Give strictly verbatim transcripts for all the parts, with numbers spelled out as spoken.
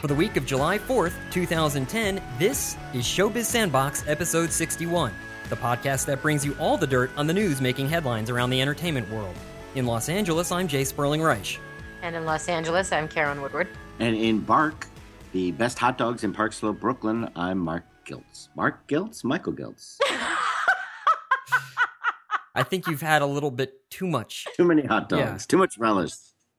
the week of July fourth, twenty ten, this is Showbiz Sandbox episode sixty-one, the podcast that brings you all the dirt on the news making headlines around the entertainment world. In Los Angeles, I'm Jay Sperling Reich. And in Los Angeles, I'm Karen Woodward. And in Bark, the best hot dogs in Park Slope, Brooklyn, I'm Mark Giltz. Mark Giltz? Michael Giltz. I think you've had a little bit too much. Too many hot dogs. Yeah. Too much relish.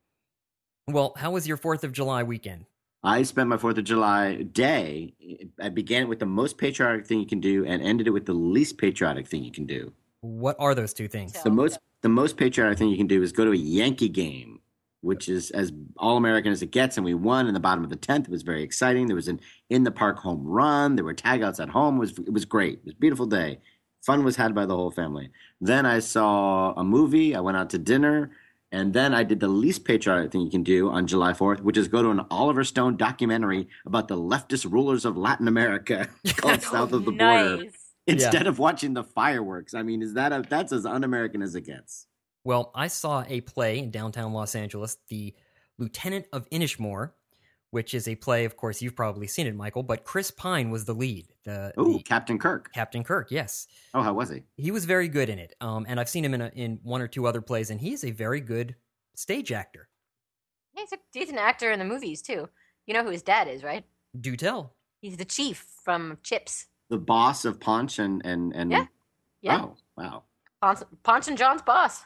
Well, how was your fourth of July weekend? I spent my fourth of July day. I began it with the most patriotic thing you can do and ended it with the least patriotic thing you can do. What are those two things? The most the most patriotic thing you can do is go to a Yankee game, which is as all-American as it gets, and we won in the bottom of the tenth. It was very exciting. There was an in-the-park home run. There were tagouts at home. It was, it was great. It was a beautiful day. Fun was had by the whole family. Then I saw a movie. I went out to dinner. And then I did the least patriotic thing you can do on July fourth, which is go to an Oliver Stone documentary about the leftist rulers of Latin America called South of the nice. Border, instead Yeah. of watching the fireworks. I mean, is that a, that's as un-American as it gets. Well, I saw a play in downtown Los Angeles, The Lieutenant of Inishmore, which is a play, of course, you've probably seen it, Michael, but Chris Pine was the lead. The, Oh, the, Captain Kirk. Captain Kirk, yes. Oh, how was he? He was very good in it, um, and I've seen him in, a, in one or two other plays, and he's a very good stage actor. He's a decent actor in the movies, too. You know who his dad is, right? Do tell. He's the chief from Chips. The boss of Ponch and... and, and Yeah. Yeah. Oh, wow. Ponch, Ponch and John's boss.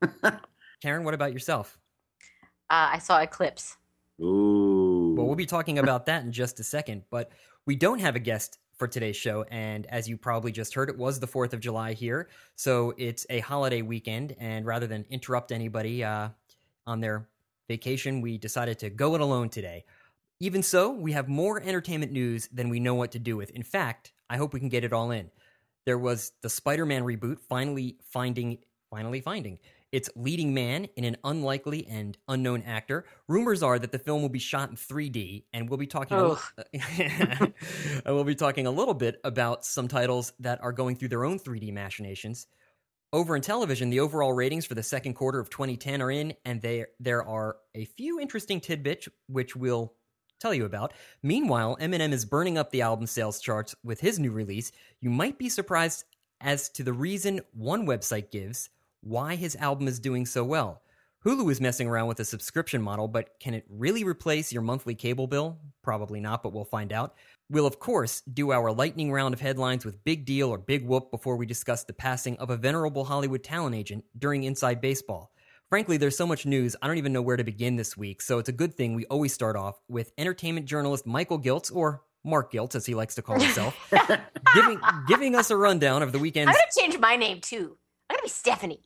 Karen, what about yourself? Uh, I saw Eclipse. Ooh. Well, we'll be talking about that in just a second, but we don't have a guest for today's show, and as you probably just heard, it was the fourth of July here, so it's a holiday weekend, and rather than interrupt anybody uh, on their vacation, we decided to go it alone today. Even so, we have more entertainment news than we know what to do with. In fact, I hope we can get it all in. There was the Spider-Man reboot finally finding, finally finding its leading man in an unlikely and unknown actor. Rumors are that the film will be shot in three D, and we'll be talking. A li- we'll be talking a little bit about some titles that are going through their own three D machinations. Over in television, the overall ratings for the second quarter of twenty ten are in, and there there are a few interesting tidbits which we'll tell you about. Meanwhile, Eminem is burning up the album sales charts with his new release. You might be surprised as to the reason one website gives why his album is doing so well. Hulu is messing around with a subscription model, but can it really replace your monthly cable bill? Probably not, but we'll find out. We'll, of course, do our lightning round of headlines with Big Deal or Big Whoop before we discuss the passing of a venerable Hollywood talent agent during Inside Baseball. Frankly, there's so much news, I don't even know where to begin this week, so it's a good thing we always start off with entertainment journalist Michael Giltz, or Mark Giltz, as he likes to call himself, giving giving us a rundown of the weekend's... I'm going to change my name, too. I'm going to be Stephanie.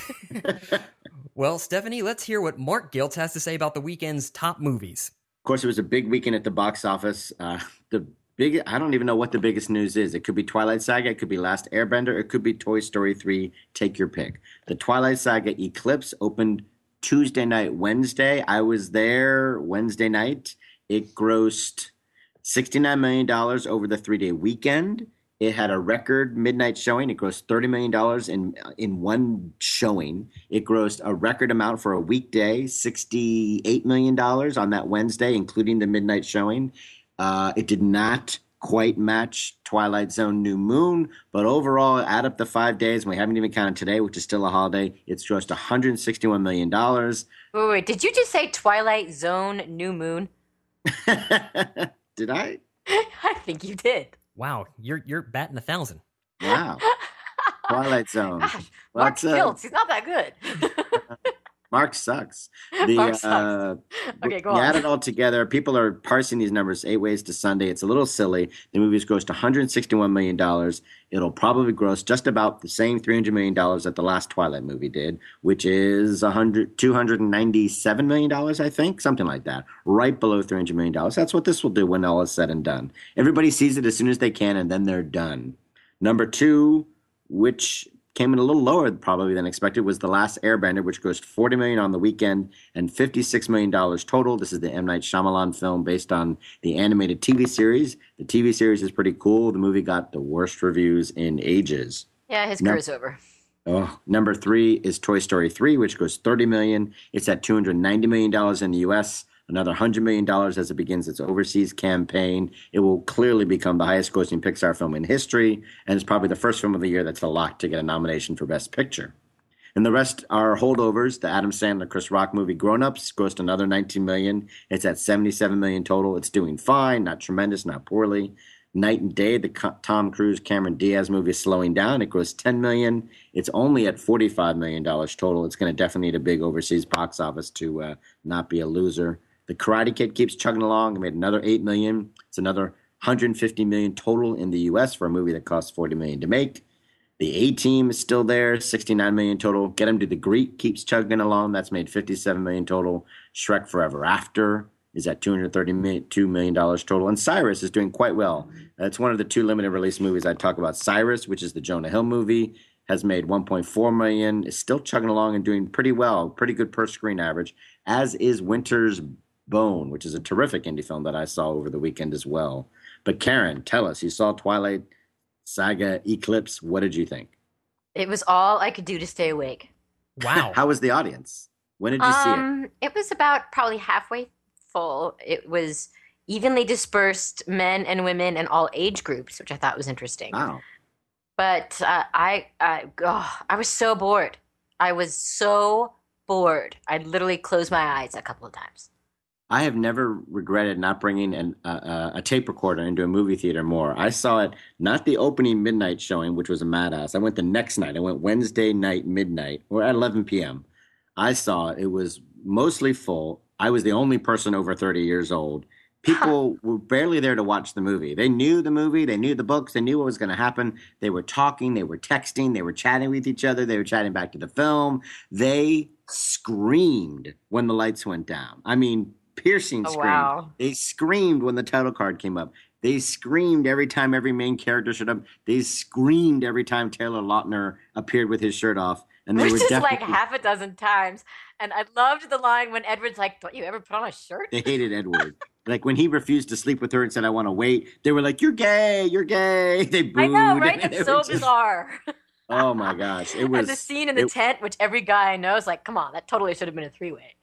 Well, Stephanie, let's hear what Mark Giltz has to say about the weekend's top movies. Of course, it was a big weekend at the box office. Uh, the big, I don't even know what the biggest news is. It could be Twilight Saga. It could be Last Airbender. It could be Toy Story three. Take your pick. The Twilight Saga Eclipse opened Tuesday night, Wednesday. I was there Wednesday night. It grossed sixty-nine million dollars over the three-day weekend. It had a record midnight showing. It grossed thirty million dollars in in one showing. It grossed a record amount for a weekday, sixty-eight million dollars on that Wednesday, including the midnight showing. Uh, it did not quite match Twilight Zone New Moon, but overall, add up the five days, and we haven't even counted today, which is still a holiday, it's grossed one hundred sixty-one million dollars. Wait, wait, did you just say Twilight Zone New Moon? Did I? I think you did. Wow, you're you're batting a thousand. Wow. Twilight Zone. Gosh, Well, Mark that's, uh, Giltz, he's not that good. Mark sucks. The, Mark sucks. Uh, Okay, go you on. add it all together. People are parsing these numbers eight ways to Sunday. It's a little silly. The movie's grossed one hundred sixty-one million dollars. It'll probably gross just about the same three hundred million dollars that the last Twilight movie did, which is one hundred, two hundred ninety-seven million dollars, I think, something like that, right below three hundred million dollars. That's what this will do when all is said and done. Everybody sees it as soon as they can, and then they're done. Number two, which came in a little lower probably than expected, was The Last Airbender, which grossed forty million dollars on the weekend and fifty-six million dollars total. This is the M. Night Shyamalan film based on the animated T V series. The T V series is pretty cool. The movie got the worst reviews in ages. Yeah, his No. career's over. Oh, number three is Toy Story three, which grossed thirty million dollars. It's at two hundred ninety million dollars in the U S. another one hundred million dollars as it begins its overseas campaign. It will clearly become the highest grossing Pixar film in history, and it's probably the first film of the year that's a lock to get a nomination for Best Picture. And the rest are holdovers. The Adam Sandler, Chris Rock movie Grown Ups grossed another nineteen million dollars. It's at seventy-seven million dollars total. It's doing fine, not tremendous, not poorly. Night and Day, the Tom Cruise, Cameron Diaz movie, is slowing down. It grossed ten million dollars. It's only at forty-five million dollars total. It's going to definitely need a big overseas box office to uh, not be a loser. The Karate Kid keeps chugging along. It made another eight million dollars. It's another one hundred fifty million dollars total in the U S for a movie that costs forty million dollars to make. The A-Team is still there, sixty-nine million dollars total. Get 'Em to the Greek keeps chugging along. That's made fifty-seven million dollars total. Shrek Forever After is at two hundred thirty-two million dollars total. And Cyrus is doing quite well. It's one of the two limited release movies I talk about. Cyrus, which is the Jonah Hill movie, has made one point four million dollars, is still chugging along and doing pretty well, pretty good per screen average, as is Winter's Bone, which is a terrific indie film that I saw over the weekend as well. But Karen, tell us, you saw Twilight Saga Eclipse. What did you think? It was all I could do to stay awake. Wow. How was the audience? When did you Um, see it? it was about probably halfway full. It was evenly dispersed, men and women and all age groups, which I thought was interesting. Wow. But uh, I, I, oh, I was so bored. I was so bored. I literally closed my eyes a couple of times. I have never regretted not bringing an, uh, a tape recorder into a movie theater more. I saw it, not the opening midnight showing, which was a madass. I went the next night. I went Wednesday night midnight, or at eleven p.m. I saw it. It was mostly full. I was the only person over thirty years old. People were barely there to watch the movie. They knew the movie. They knew the books. They knew what was going to happen. They were talking. They were texting. They were chatting with each other. They were chatting back to the film. They screamed when the lights went down. I mean, piercing Oh, scream. wow. They screamed when the title card came up. They screamed every time every main character showed up. They screamed every time Taylor Lautner appeared with his shirt off. And they Which were is like definitely, half a dozen times. And I loved the line when Edward's like, don't you ever put on a shirt? they hated Edward. Like when he refused to sleep with her and said, I want to wait, they were like, you're gay, you're gay. They booed. I know, right? They That's were so just- bizarre. Oh my gosh. It was. And the scene in the it- tent, which every guy knows, like, come on, that totally should have been a three-way.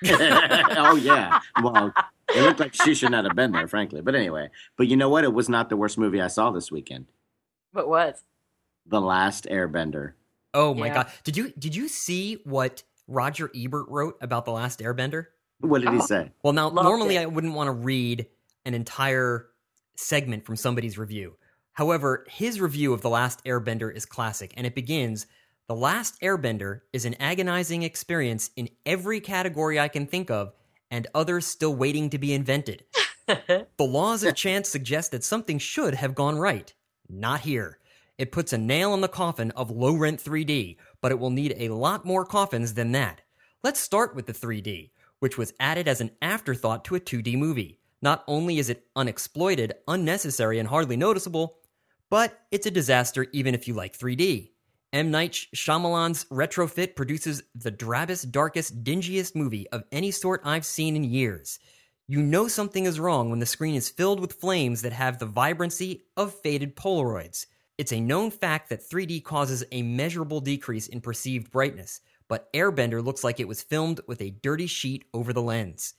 Oh yeah. Well, it looked like she should not have been there, frankly. But anyway, but you know what? It was not the worst movie I saw this weekend. What was? The Last Airbender. Oh my Yeah. god. Did you did you see what Roger Ebert wrote about The Last Airbender? What did he Oh. say? Well, now Loved normally it. I wouldn't want to read an entire segment from somebody's review. However, his review of The Last Airbender is classic, and it begins, "The Last Airbender is an agonizing experience in every category I can think of, and others still waiting to be invented. The laws of chance suggest that something should have gone right. Not here. It puts a nail in the coffin of low-rent three D, but it will need a lot more coffins than that. Let's start with the three D, which was added as an afterthought to a two D movie. Not only is it unexploited, unnecessary, and hardly noticeable, but it's a disaster even if you like three D. M. Night Shyamalan's retrofit produces the drabbest, darkest, dingiest movie of any sort I've seen in years. You know something is wrong when the screen is filled with flames that have the vibrancy of faded Polaroids. It's a known fact that three D causes a measurable decrease in perceived brightness, but Airbender looks like it was filmed with a dirty sheet over the lens."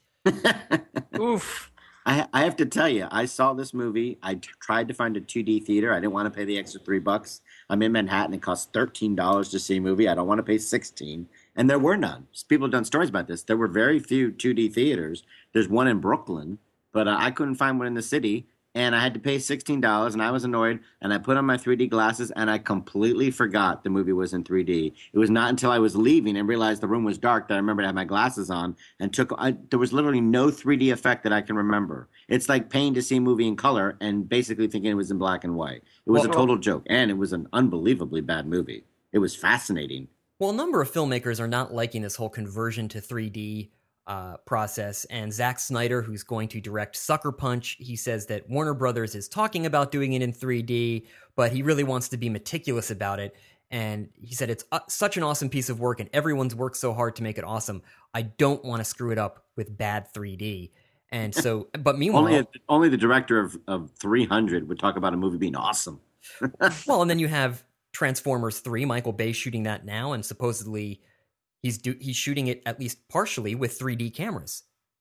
Oof. I, I have to tell you, I saw this movie. I t- tried to find a two D theater. I didn't want to pay the extra three bucks. I'm in Manhattan. It costs thirteen dollars to see a movie. I don't want to pay sixteen. And there were none. People have done stories about this. There were very few two D theaters. There's one in Brooklyn, but uh, I couldn't find one in the city. And I had to pay sixteen dollars, and I was annoyed. And I put on my three D glasses, and I completely forgot the movie was in three D. It was not until I was leaving and realized the room was dark that I remembered I had my glasses on. And took I, there was literally no three D effect that I can remember. It's like paying to see a movie in color and basically thinking it was in black and white. It was Well- a total joke, and it was an unbelievably bad movie. It was fascinating. Well, a number of filmmakers are not liking this whole conversion to three D uh, process, and Zack Snyder, who's going to direct Sucker Punch, he says that Warner Brothers is talking about doing it in three D, but he really wants to be meticulous about it. And he said it's uh, such an awesome piece of work, and everyone's worked so hard to make it awesome. I don't want to screw it up with bad three D. And so, but meanwhile, Only only the director of, of three hundred would talk about a movie being awesome. well, and then you have Transformers three, Michael Bay shooting that now, and supposedly he's do- he's shooting it at least partially with three D cameras.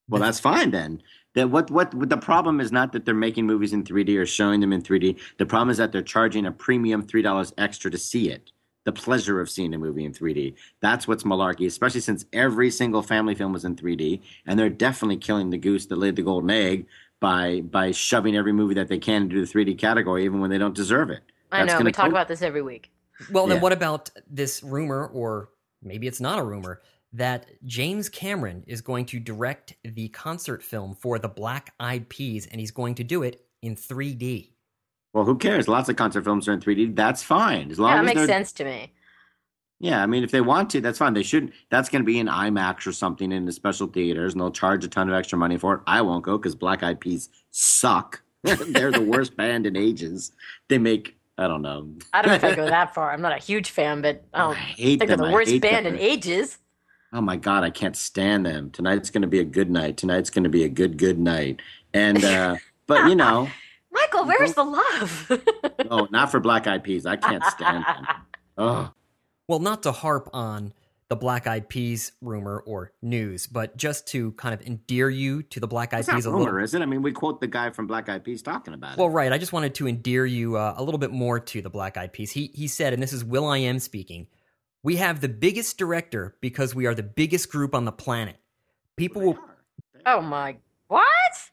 Well, that's fine then. That what what the problem is not that they're making movies in three D or showing them in three D. The problem is that they're charging a premium three dollars extra to see it. The pleasure of seeing a movie in three D. That's what's malarkey, especially since every single family film was in three D, and they're definitely killing the goose that laid the golden egg by by shoving every movie that they can into the three D category, even when they don't deserve it. I That's know. We talk co- about this every week. Well, then Yeah. what about this rumor, or maybe it's not a rumor, that James Cameron is going to direct the concert film for the Black Eyed Peas, and he's going to do it in three D. Well, who cares? Lots of concert films are in three D. That's fine. As long Yeah, that as makes they're, sense to me. Yeah, I mean, if they want to, that's fine. They should. That's going to be in IMAX or something in the special theaters, and they'll charge a ton of extra money for it. I won't go because Black Eyed Peas suck. They're the worst band in ages. They make, I don't know. I don't know if I go that far. I'm not a huge fan, but I don't I hate think them. they're the I worst hate band them. in ages. Oh my God, I can't stand them. Tonight's going to be a good night. Tonight's going to be a good, good night. And, uh, but you know, Michael, where's the love? oh, not for Black Eyed Peas. I can't stand them. Oh. Well, not to harp on the Black Eyed Peas rumor or news, but just to kind of endear you to the Black Eyed It's not Peas a rumor, little. is it? I mean, we quote the guy from Black Eyed Peas talking about it. Well, right. I just wanted to endear you uh, a little bit more to the Black Eyed Peas. He he said, and this is Will I Am speaking, "We have the biggest director because we are the biggest group on the planet. People will." Oh my, what?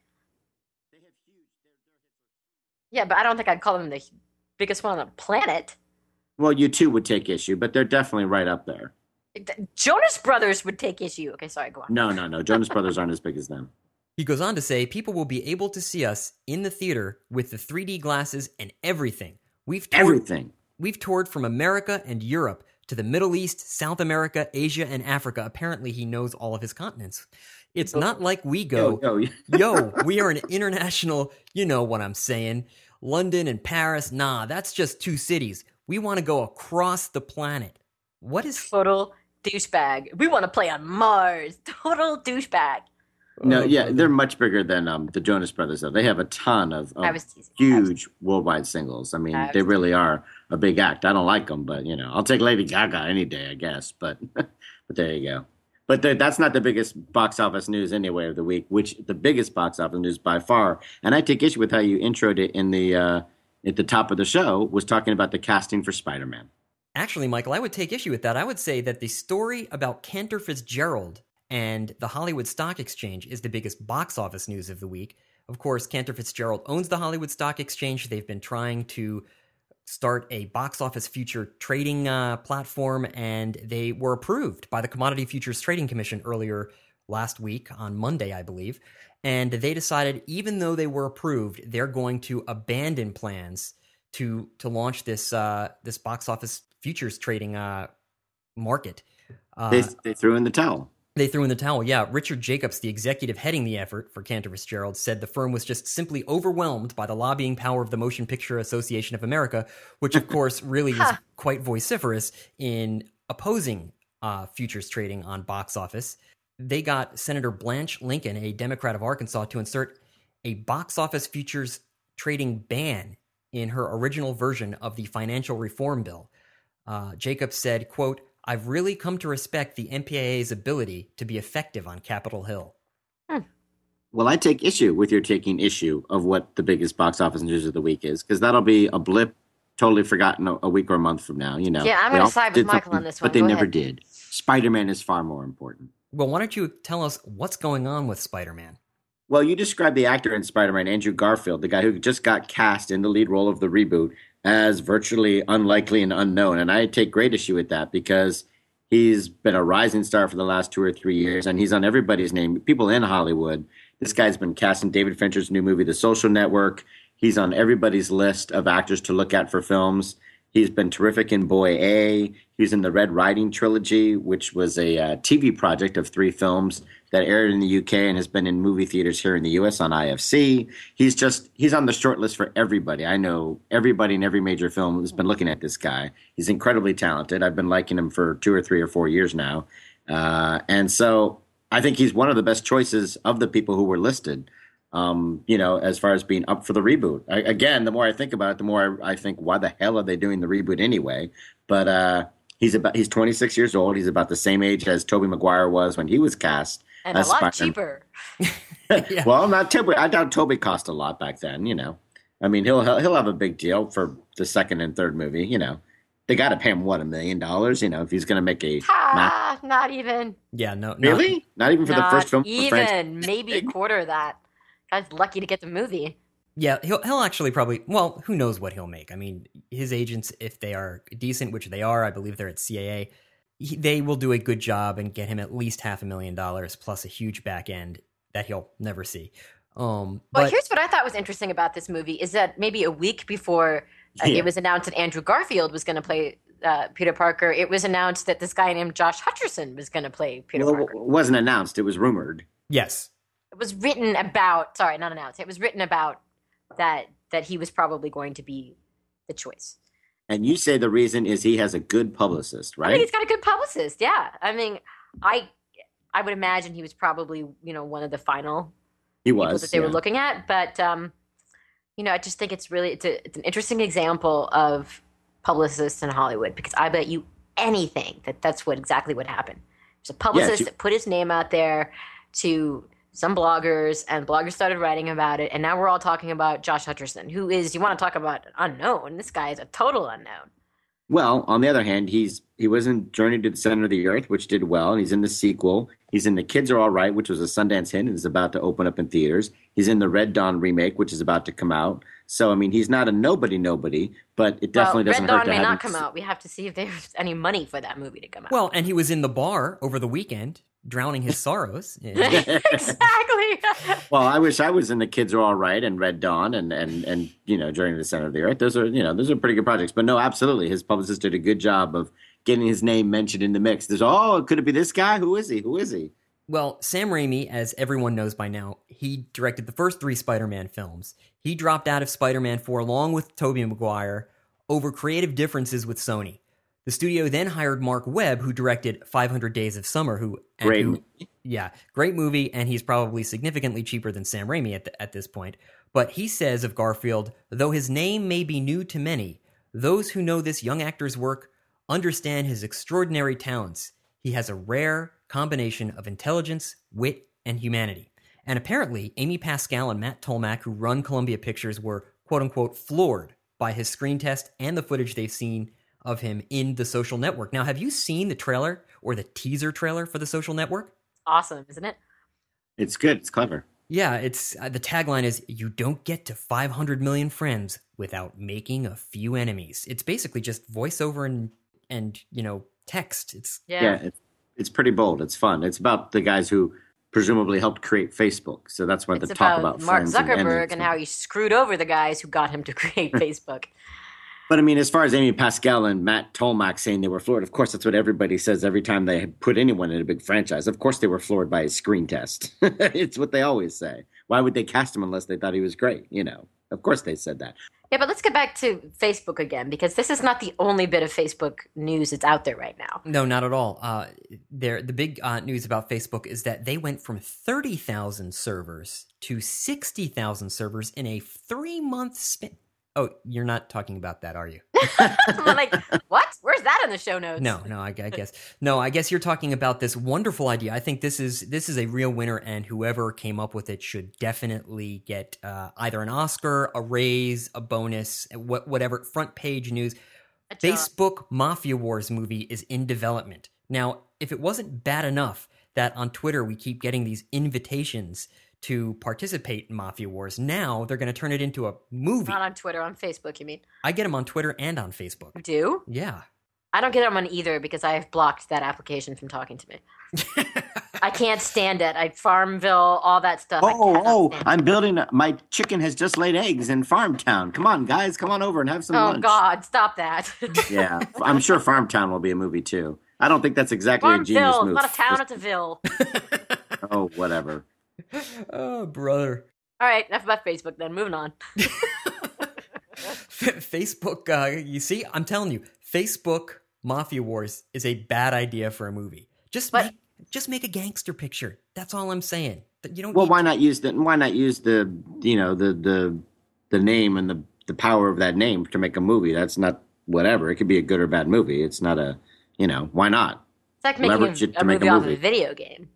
Yeah, but I don't think I'd call them the biggest one on the planet. Well, you two would take issue, but they're definitely right up there. Jonas Brothers would take issue. Okay, sorry, go on. No, no, no. Jonas Brothers aren't as big as them. He goes on to say, people will be able to see us in the theater with the three D glasses and everything. We've toured, Everything. We've toured from America and Europe to the Middle East, South America, Asia, and Africa. Apparently, he knows all of his continents. It's not like we go, Yo, yo. yo, we are an international, you know what I'm saying, London and Paris. Nah, that's just two cities. We want to go across the planet. What is... Total douchebag. We want to play on Mars. Total douchebag. No, yeah, they're much bigger than um, the Jonas Brothers, though. They have a ton of, of I was teasing. I was- huge worldwide singles. I mean, I was they really are a big act. I don't like them, but, you know, I'll take Lady Gaga any day, I guess. But but there you go. But the, that's not the biggest box office news anyway of the week, which the biggest box office news by far, and I take issue with how you introed it in the uh, at the top of the show, was talking about the casting for Spider-Man. Actually, Michael, I would take issue with that. I would say that the story about Cantor Fitzgerald and the Hollywood Stock Exchange is the biggest box office news of the week. Of course, Cantor Fitzgerald owns the Hollywood Stock Exchange. They've been trying to start a box office future trading uh, platform, and they were approved by the Commodity Futures Trading Commission earlier last week on Monday, I believe. And they decided, even though they were approved, they're going to abandon plans to to launch this uh, this box office futures trading uh, market. Uh, They, they threw in the towel. They threw in the towel, yeah. Richard Jacobs, the executive heading the effort for Cantor Fitzgerald, said the firm was just simply overwhelmed by the lobbying power of the Motion Picture Association of America, which, of course, really is quite vociferous in opposing uh, futures trading on box office. They got Senator Blanche Lincoln, a Democrat of Arkansas, to insert a box office futures trading ban in her original version of the financial reform bill. Uh, Jacobs said, quote, "I've really come to respect the M P A A's ability to be effective on Capitol Hill." Well, I take issue with your taking issue of what the biggest box office news of the week is, because that'll be a blip, totally forgotten a, a week or a month from now. You know, Yeah, I'm They gonna all side with did Michael something, on this one. but they Go never ahead. did. Spider-Man is far more important. Well, why don't you tell us what's going on with Spider-Man? Well, you described the actor in Spider-Man, Andrew Garfield, the guy who just got cast in the lead role of the reboot, as virtually unlikely and unknown. And I take great issue with that because he's been a rising star for the last two or three years, and he's on everybody's name, people in Hollywood. This guy's been cast in David Fincher's new movie, The Social Network. He's on everybody's list of actors to look at for films. He's been terrific in Boy A. He's in the Red Riding trilogy, which was a uh, T V project of three films that aired in the U K and has been in movie theaters here in the U S on I F C. He's just, he's on the short list for everybody. I know everybody in every major film has been looking at this guy. He's incredibly talented. I've been liking him for two or three or four years now. Uh, and so I think he's one of the best choices of the people who were listed, um, you know, as far as being up for the reboot. I, again, the more I think about it, the more I, I think, why the hell are they doing the reboot anyway? But uh, he's about, he's twenty-six years old. He's about the same age as Tobey Maguire was when he was cast And a As lot Spider-Man. cheaper. Yeah. Well, not Toby. I doubt Toby cost a lot back then. You know, I mean, he'll he'll, he'll have a big deal for the second and third movie. You know, they got to pay him what a million dollars. You know, if he's going to make a Ah, not even. Yeah, no, not- really not even for not the first film. of the franchise? even. Maybe a quarter of that. Guy's lucky to get the movie. Yeah, he'll he'll actually probably. Well, who knows what he'll make? I mean, his agents, if they are decent, which they are, I believe they're at C A A, he, they will do a good job and get him at least half a million dollars plus a huge back end that he'll never see. Um, Well, but here's what I thought was interesting about this movie is that maybe a week before uh, Yeah. it was announced that Andrew Garfield was going to play uh, Peter Parker, it was announced that this guy named Josh Hutcherson was going to play Peter Well, Parker. it wasn't announced. It was rumored. yes, It was written about. Sorry, not announced. It was written about that that he was probably going to be the choice. And you say the reason is he has a good publicist, I mean, right? he's got a good publicist. Yeah, I mean, I I would imagine he was probably you know one of the final He people was. that they yeah. were looking at. But um, you know, I just think it's really it's a it's an interesting example of publicists in Hollywood because I bet you anything that that's what exactly what happened. There's a publicist you- that put his name out there to some bloggers, and bloggers started writing about it, and now we're all talking about Josh Hutcherson, who is you want to talk about unknown? This guy is a total unknown. Well, on the other hand, he's he was in Journey to the Center of the Earth, which did well, and he's in the sequel. He's in The Kids Are All Right, which was a Sundance hit and is about to open up in theaters. He's in the Red Dawn remake, which is about to come out. So, I mean, he's not a nobody nobody, but it definitely well, doesn't Red hurt Dawn to may have not him- come out. We have to see if there's any money for that movie to come out. well, and he was in the bar over the weekend, drowning his sorrows. exactly. Well, I wish I was in The Kids Are All Right and Red Dawn and and and you know Journey to the Center of the Earth. Those are you know those are pretty good projects. But no, absolutely, his publicist did a good job of getting his name mentioned in the mix. There's oh, could it be this guy? Who is he? Who is he? Well, Sam Raimi, as everyone knows by now, he directed the first three Spider-Man films. He dropped out of Spider-Man four along with Tobey Maguire over creative differences with Sony. The studio then hired Mark Webb, who directed five hundred Days of Summer, who and Great who- movie. yeah, great movie, and he's probably significantly cheaper than Sam Raimi at, the, at this point. But he says of Garfield, though his name may be new to many, those who know this young actor's work understand his extraordinary talents. He has a rare combination of intelligence, wit, and humanity. And apparently, Amy Pascal and Matt Tolmach, who run Columbia Pictures, were quote-unquote floored by his screen test and the footage they've seen of him in The Social Network. Now, have you seen the trailer or the teaser trailer for The Social Network? Awesome, isn't it? It's good. It's clever. Yeah, it's uh, the tagline is "You don't get to five hundred million friends without making a few enemies." It's basically just voiceover and and you know text. It's Yeah. Yeah, it's, it's pretty bold. It's fun. It's about the guys who presumably helped create Facebook. So that's what It's the talk about about Mark friends Zuckerberg and, and how he screwed over the guys who got him to create Facebook. But I mean, as far as Amy Pascal and Matt Tolmach saying they were floored, of course, that's what everybody says every time they put anyone in a big franchise. Of course, they were floored by his screen test. It's what they always say. Why would they cast him unless they thought he was great? You know, of course they said that. Yeah, but let's get back to Facebook again because this is not the only bit of Facebook news that's out there right now. no, not at all. Uh, there, the big uh, news about Facebook is that they went from thirty thousand servers to sixty thousand servers in a three month span. Oh, you're not talking about that, are you? I'm like, what? Where's that in the show notes? No, no, I, I guess no. I guess you're talking about this wonderful idea. I think this is this is a real winner, and whoever came up with it should definitely get uh, either an Oscar, a raise, a bonus, what, whatever. Front page news. A job. Facebook Mafia Wars movie is in development. Now, if it wasn't bad enough that on Twitter we keep getting these invitations to participate in Mafia Wars, now they're going to turn it into a movie. Not on Twitter, on Facebook, you mean? I get them on Twitter and on Facebook. You do? Yeah. I don't get them on either because I have blocked that application from talking to me. I can't stand it. I Farmville, all that stuff. I Oh, cannot oh, stand it. I'm building. A, my chicken has just laid eggs in Farmtown. Come on, guys, come on over and have some Oh, lunch. God, stop that. Yeah, I'm sure Farmtown will be a movie too. I don't think that's exactly a genius Farmville, move. not a town, it's a ville. Oh, whatever. Oh, brother. All right, enough about Facebook then. Moving on. Facebook, uh, you see, I'm telling you, Facebook Mafia Wars is a bad idea for a movie. Just But- make, just make a gangster picture. That's all I'm saying. You don't. Well, need why not use the why not use the you know the the the name and the the power of that name to make a movie? That's not whatever. It could be a good or bad movie. It's not a you know why not? It's like making Leverage a, it a to make a movie off of movie. a video game.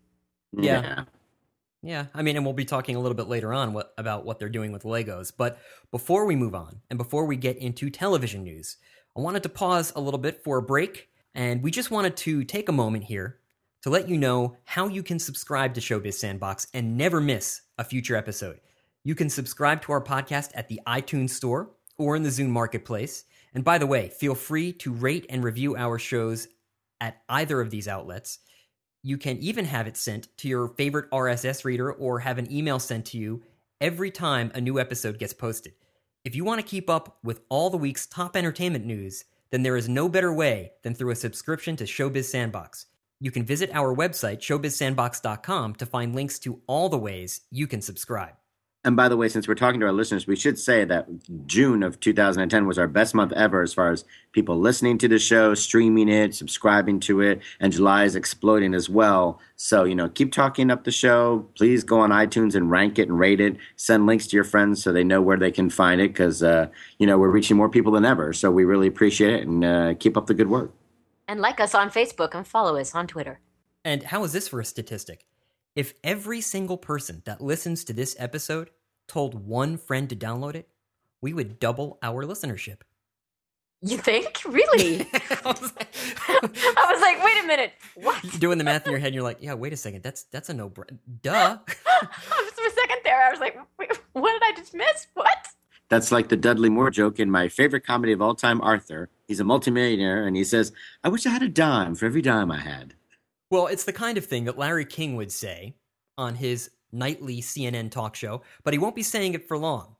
Yeah. Yeah. Yeah, I mean, and we'll be talking a little bit later on what, about what they're doing with Legos. But before we move on, and before we get into television news, I wanted to pause a little bit for a break, and we just wanted to take a moment here to let you know how you can subscribe to Showbiz Sandbox and never miss a future episode. You can subscribe to our podcast at the iTunes Store or in the Zune Marketplace. And by the way, feel free to rate and review our shows at either of these outlets. You can even have it sent to your favorite R S S reader or have an email sent to you every time a new episode gets posted. If you want to keep up with all the week's top entertainment news, then there is no better way than through a subscription to Showbiz Sandbox. You can visit our website, showbiz sandbox dot com, to find links to all the ways you can subscribe. And by the way, since we're talking to our listeners, we should say that June of two thousand ten was our best month ever as far as people listening to the show, streaming it, subscribing to it, and July is exploding as well. So, you know, keep talking up the show. Please go on iTunes and rank it and rate it. Send links to your friends so they know where they can find it because, uh, you know, we're reaching more people than ever. So we really appreciate it and uh, keep up the good work. And like us on Facebook and follow us on Twitter. And how is this for a statistic? If every single person that listens to this episode told one friend to download it, we would double our listenership. You think? Really? I, was like, I was like, wait a minute. What? You're doing the math in your head, and you're like, yeah, wait a second. That's that's a no brainer. Duh. For a second there, I was like, wait, what did I just miss? What? That's like the Dudley Moore joke in my favorite comedy of all time, Arthur. He's a multimillionaire, and he says, I wish I had a dime for every dime I had. Well, it's the kind of thing that Larry King would say on his nightly C N N talk show, but he won't be saying it for long.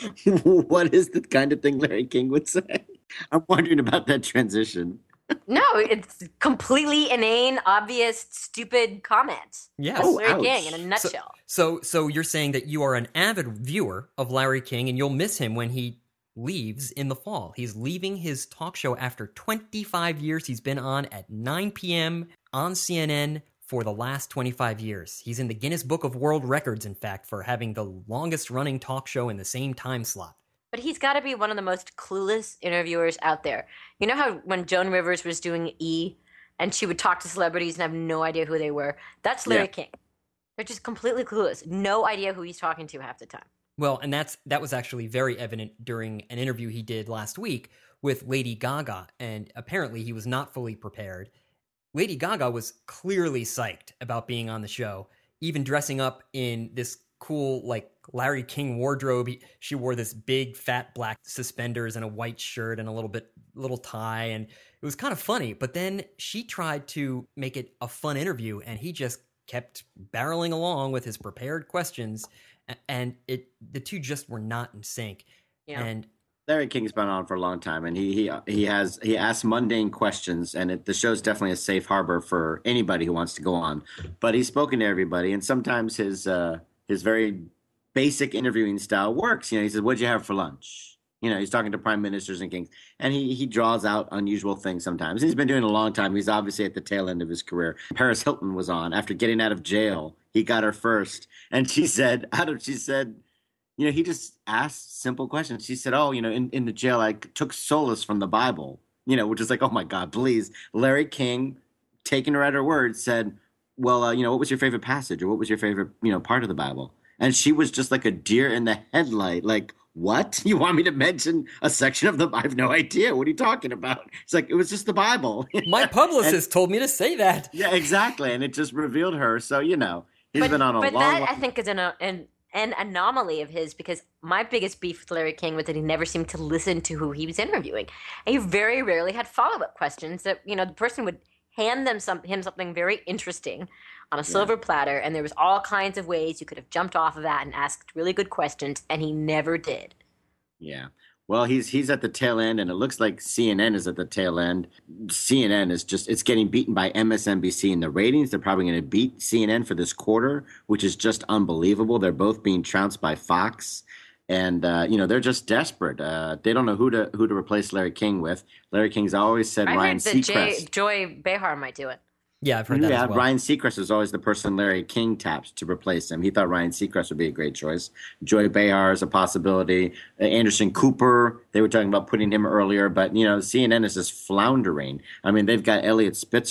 What is the kind of thing Larry King would say? I'm wondering about that transition. No, it's completely inane, obvious, stupid comment. Yes. That's Oh, Larry ouch. King in a nutshell. So, so, so you're saying that you are an avid viewer of Larry King, and you'll miss him when he leaves in the fall. He's leaving his talk show after twenty-five years. He's been on at nine p.m. on C N N for the last twenty-five years. He's in the Guinness Book of World Records, in fact, for having the longest running talk show in the same time slot. But he's got to be one of the most clueless interviewers out there. You know how when Joan Rivers was doing E! And she would talk to celebrities and have no idea who they were? That's Larry Yeah. King. They're just completely clueless. No idea who he's talking to half the time. Well, and that's that was actually very evident during an interview he did last week with Lady Gaga, and apparently he was not fully prepared. Lady Gaga was clearly psyched about being on the show, even dressing up in this cool, like, Larry King wardrobe. He, she wore this big, fat black suspenders and a white shirt and a little bit, little tie, and it was kind of funny. But then she tried to make it a fun interview, and he just kept barreling along with his prepared questions, and it the two just were not in sync. Yeah. And Larry King's been on for a long time, and he he he has he asks mundane questions, and it, the show's definitely a safe harbor for anybody who wants to go on. But he's spoken to everybody, and sometimes his uh, his very basic interviewing style works. You know, he says, "What'd you have for lunch?" You know, he's talking to prime ministers and kings, and he he draws out unusual things sometimes. He's been doing it a long time. He's obviously at the tail end of his career. Paris Hilton was on after getting out of jail. He got her first, and she said, "Out of," she said. You know, he just asked simple questions. She said, oh, you know, in, in the jail, I took solace from the Bible, you know, which is like, oh, my God, please. Larry King, taking her at her word, said, well, uh, you know, what was your favorite passage or what was your favorite, you know, part of the Bible? And she was just like a deer in the headlight, like, what? You want me to mention a section of the Bible? I have no idea. What are you talking about? It's like, it was just the Bible. my publicist and, told me to say that. Yeah, exactly. And it just revealed her. So, you know, he's but, been on a but long, that, long I think, is an, an, an anomaly of his, because my biggest beef with Larry King was that he never seemed to listen to who he was interviewing. And he very rarely had follow-up questions that, you know, the person would hand them some, him something very interesting on a silver yeah. platter, and there was all kinds of ways you could have jumped off of that and asked really good questions, and he never did. Yeah. Well, he's he's at the tail end, and it looks like C N N is at the tail end. C N N is just, it's getting beaten by M S N B C in the ratings. They're probably going to beat C N N for this quarter, which is just unbelievable. They're both being trounced by Fox. And, uh, you know, they're just desperate. Uh, they don't know who to who to replace Larry King with. Larry King's always said I Ryan heard that Seacrest. Jay, Joy Behar might do it. Yeah, I've heard that yeah, as well. Ryan Seacrest was always the person Larry King tapped to replace him. He thought Ryan Seacrest would be a great choice. Joy Behar is a possibility. Uh, Anderson Cooper, they were talking about putting him earlier, but, you know, C N N is just floundering. I mean, they've got Elliot Spitzer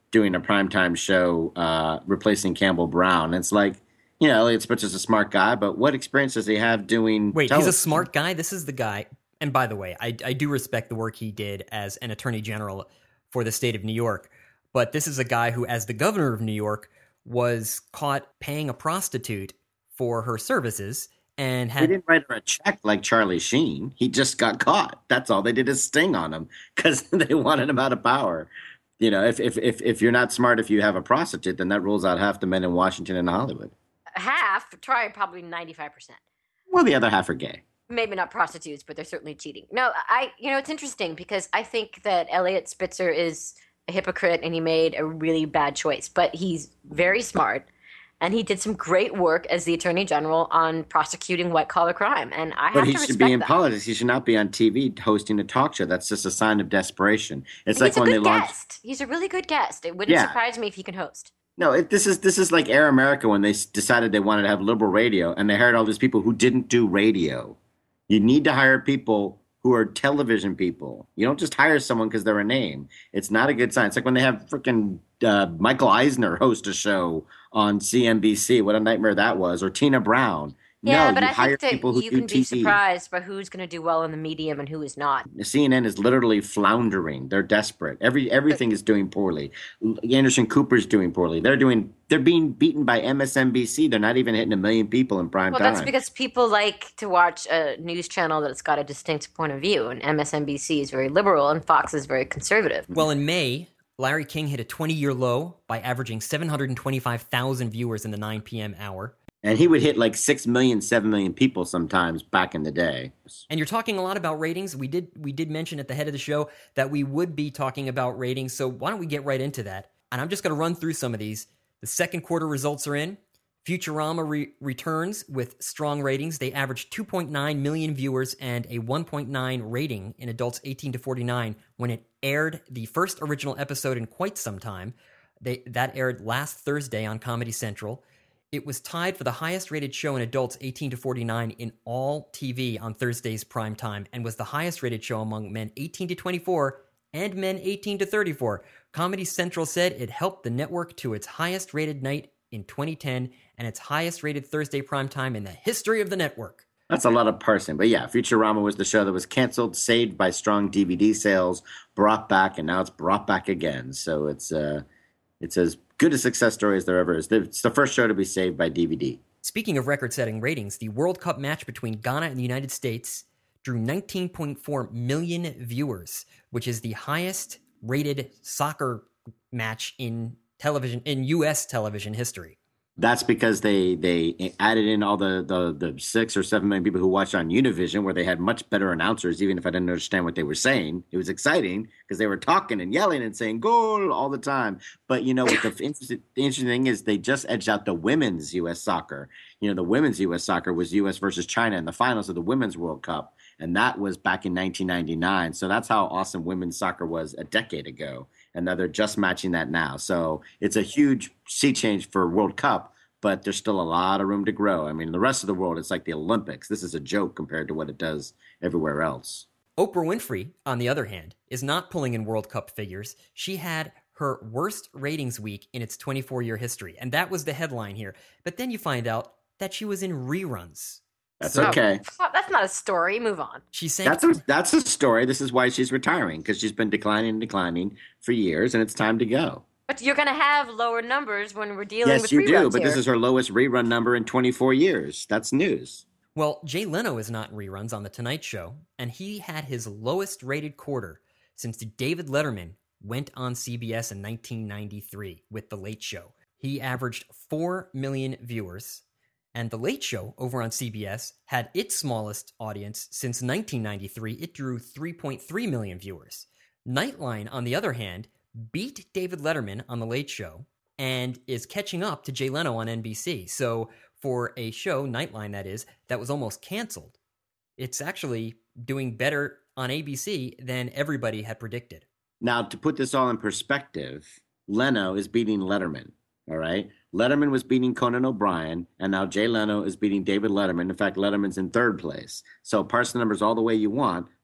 doing a primetime show, uh, replacing Campbell Brown. It's like, you know, Elliot Spitzer's a smart guy, but what experience does he have doing Wait, television? He's a smart guy? This is the guy. And by the way, I, I do respect the work he did as an attorney general for the state of New York. But this is a guy who, as the governor of New York, was caught paying a prostitute for her services and had... He didn't write her a check like Charlie Sheen. He just got caught. That's all. They did a sting on him because they wanted him out of power. You know, if, if, if, if you're not smart, if you have a prostitute, then that rules out half the men in Washington and Hollywood. Half, try probably ninety-five percent. Well, the other half are gay. Maybe not prostitutes, but they're certainly cheating. No, I, you know, it's interesting because I think that Elliot Spitzer is a hypocrite and he made a really bad choice, but he's very smart and he did some great work as the attorney general on prosecuting white collar crime. And I but have he to should respect be in that. politics. He should not be on T V hosting a talk show. That's just a sign of desperation. It's He's like a when good they launched. guest. He's a really good guest. It wouldn't Yeah. surprise me if he can host. No, it, this is this is like Air America when they s- decided they wanted to have liberal radio, and they hired all these people who didn't do radio. You need to hire people who are television people. You don't just hire someone because they're a name. It's not a good sign. It's like when they have freaking uh, Michael Eisner host a show on C N B C. What a nightmare that was. Or Tina Brown. Yeah, no, but you I hire think people that who you do can T be V. surprised by who's going to do well in the medium and who is not. C N N is literally floundering. They're desperate. Every everything is doing poorly. Anderson Cooper's doing poorly. They're doing. They're being beaten by M S N B C. They're not even hitting a million people in prime Well, time. that's because people like to watch a news channel that's got a distinct point of view, and M S N B C is very liberal and Fox is very conservative. Well, in May, Larry King hit a twenty-year low by averaging seven hundred twenty-five thousand viewers in the nine p.m. hour. And he would hit like six million, seven million people sometimes back in the day. And you're talking a lot about ratings. We did we did mention at the head of the show that we would be talking about ratings, so why don't we get right into that? And I'm just going to run through some of these. The second quarter results are in. Futurama re- returns with strong ratings. They averaged two point nine million viewers and a one point nine rating in adults eighteen to forty-nine when it aired the first original episode in quite some time. They, that aired last Thursday on Comedy Central. It was tied for the highest rated show in adults eighteen to forty-nine in all T V on Thursday's prime time and was the highest rated show among men eighteen to twenty-four and men eighteen to thirty-four. Comedy Central said it helped the network to its highest rated night in twenty ten and its highest rated Thursday prime time in the history of the network. That's a lot of parsing. But yeah, Futurama was the show that was canceled, saved by strong D V D sales, brought back, and now it's brought back again. So it's uh, it's as good a success story as there ever is. It's the first show to be saved by D V D. Speaking of record-setting ratings, the World Cup match between Ghana and the United States drew nineteen point four million viewers, which is the highest rated soccer match in television in U S television history. That's because they they added in all the, the, the six or seven million people who watched on Univision, where they had much better announcers, even if I didn't understand what they were saying. It was exciting because they were talking and yelling and saying goal all the time. But, you know, what the interesting, the interesting thing is they just edged out the women's U S soccer. You know, the women's U S soccer was U S versus China in the finals of the Women's World Cup. And that was back in nineteen ninety-nine. So that's how awesome women's soccer was a decade ago. And now they're just matching that now. So it's a huge sea change for World Cup, but there's still a lot of room to grow. I mean, the rest of the world, it's like the Olympics. This is a joke compared to what it does everywhere else. Oprah Winfrey, on the other hand, is not pulling in World Cup figures. She had her worst ratings week in its twenty-four-year history, and that was the headline here. But then you find out that she was in reruns. That's So- okay. That's not a story. Move on. She sang. That's a, that's a story. This is why she's retiring, because she's been declining and declining for years, and it's time to go. But you're going to have lower numbers when we're dealing Yes, with you reruns do, but here. this is her lowest rerun number in twenty-four years. That's news. Well, Jay Leno is not in reruns on The Tonight Show, and he had his lowest rated quarter since David Letterman went on C B S in nineteen ninety-three with The Late Show. He averaged four million viewers, and The Late Show over on C B S had its smallest audience since nineteen ninety-three. It drew three point three million viewers. Nightline, on the other hand, beat David Letterman on The Late Show and is catching up to Jay Leno on N B C. So for a show, Nightline that is, that was almost canceled, it's actually doing better on A B C than everybody had predicted. Now, to put this all in perspective, Leno is beating Letterman, all right? Letterman was beating Conan O'Brien, and now Jay Leno is beating David Letterman. In fact, Letterman's in third place. So parse the numbers all the way you want,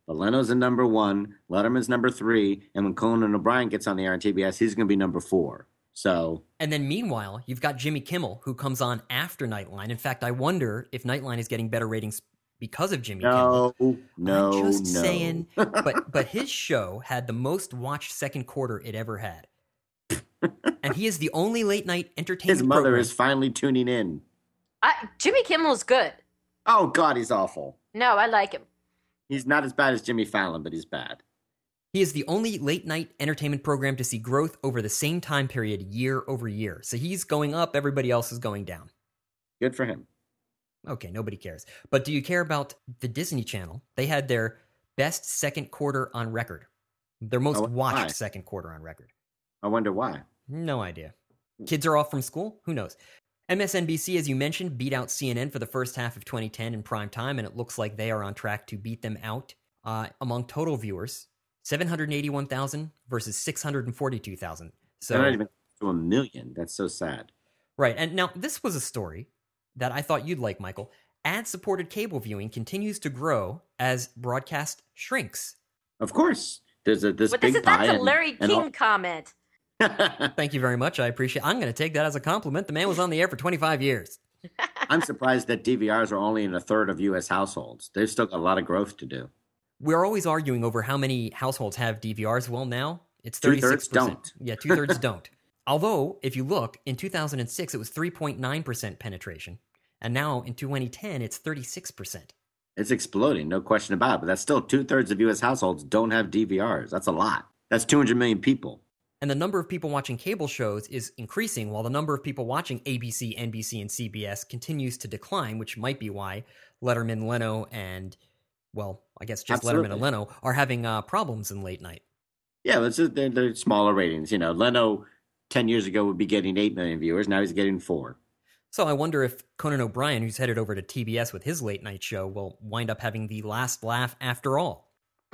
But Leno's in number one, Letterman's number three, and when Conan O'Brien gets on the air on T B S, he's going to be number four. So, and then meanwhile, you've got Jimmy Kimmel, who comes on after Nightline. In fact, I wonder if Nightline is getting better ratings because of Jimmy no, Kimmel. No, I'm just no. saying. But but his show had the most watched second quarter it ever had, and he is the only late night entertainment. His mother program. is finally tuning in. I, Jimmy Kimmel's good. Oh God, he's awful. No, I like him. He's not as bad as Jimmy Fallon, but he's bad. He is the only late night entertainment program to see growth over the same time period year over year. So he's going up, everybody else is going down. Good for him. Okay, nobody cares. But do you care about the Disney Channel? They had their best second quarter on record. Their most Oh, watched why? second quarter on record. I wonder why. No idea. Kids are off from school? Who knows? M S N B C, as you mentioned, beat out C N N for the first half of twenty ten in prime time, and it looks like they are on track to beat them out uh, among total viewers. seven hundred eighty-one thousand versus six hundred forty-two thousand. So, They're not even to a million. That's so sad. right. And now this was a story that I thought you'd like, Michael. Ad-supported cable viewing continues to grow as broadcast shrinks. Of course. There's a this But big this is, pie. that's a and- Larry and King all- comment. Thank you very much. I appreciate I'm going to take that as a compliment. The man was on the air for twenty-five years. I'm surprised that D V Rs are only in a third of U S households. They've still got a lot of growth to do. We're always arguing over how many households have D V Rs. Well, now it's Two-thirds thirty-six percent. don't. Yeah, two-thirds don't. Although, if you look, in two thousand six, it was three point nine percent penetration. And now, in twenty ten, it's thirty-six percent. It's exploding, no question about it. But that's still two thirds of U S households don't have D V Rs. That's a lot. That's two hundred million people. And the number of people watching cable shows is increasing, while the number of people watching A B C, N B C, and C B S continues to decline, which might be why Letterman, Leno, and, well, I guess just Absolutely. Letterman and Leno are having uh, problems in late night. Yeah, it's just, they're, they're smaller ratings. You know, Leno ten years ago would be getting eight million viewers. Now he's getting four. So I wonder if Conan O'Brien, who's headed over to T B S with his late night show, will wind up having the last laugh after all.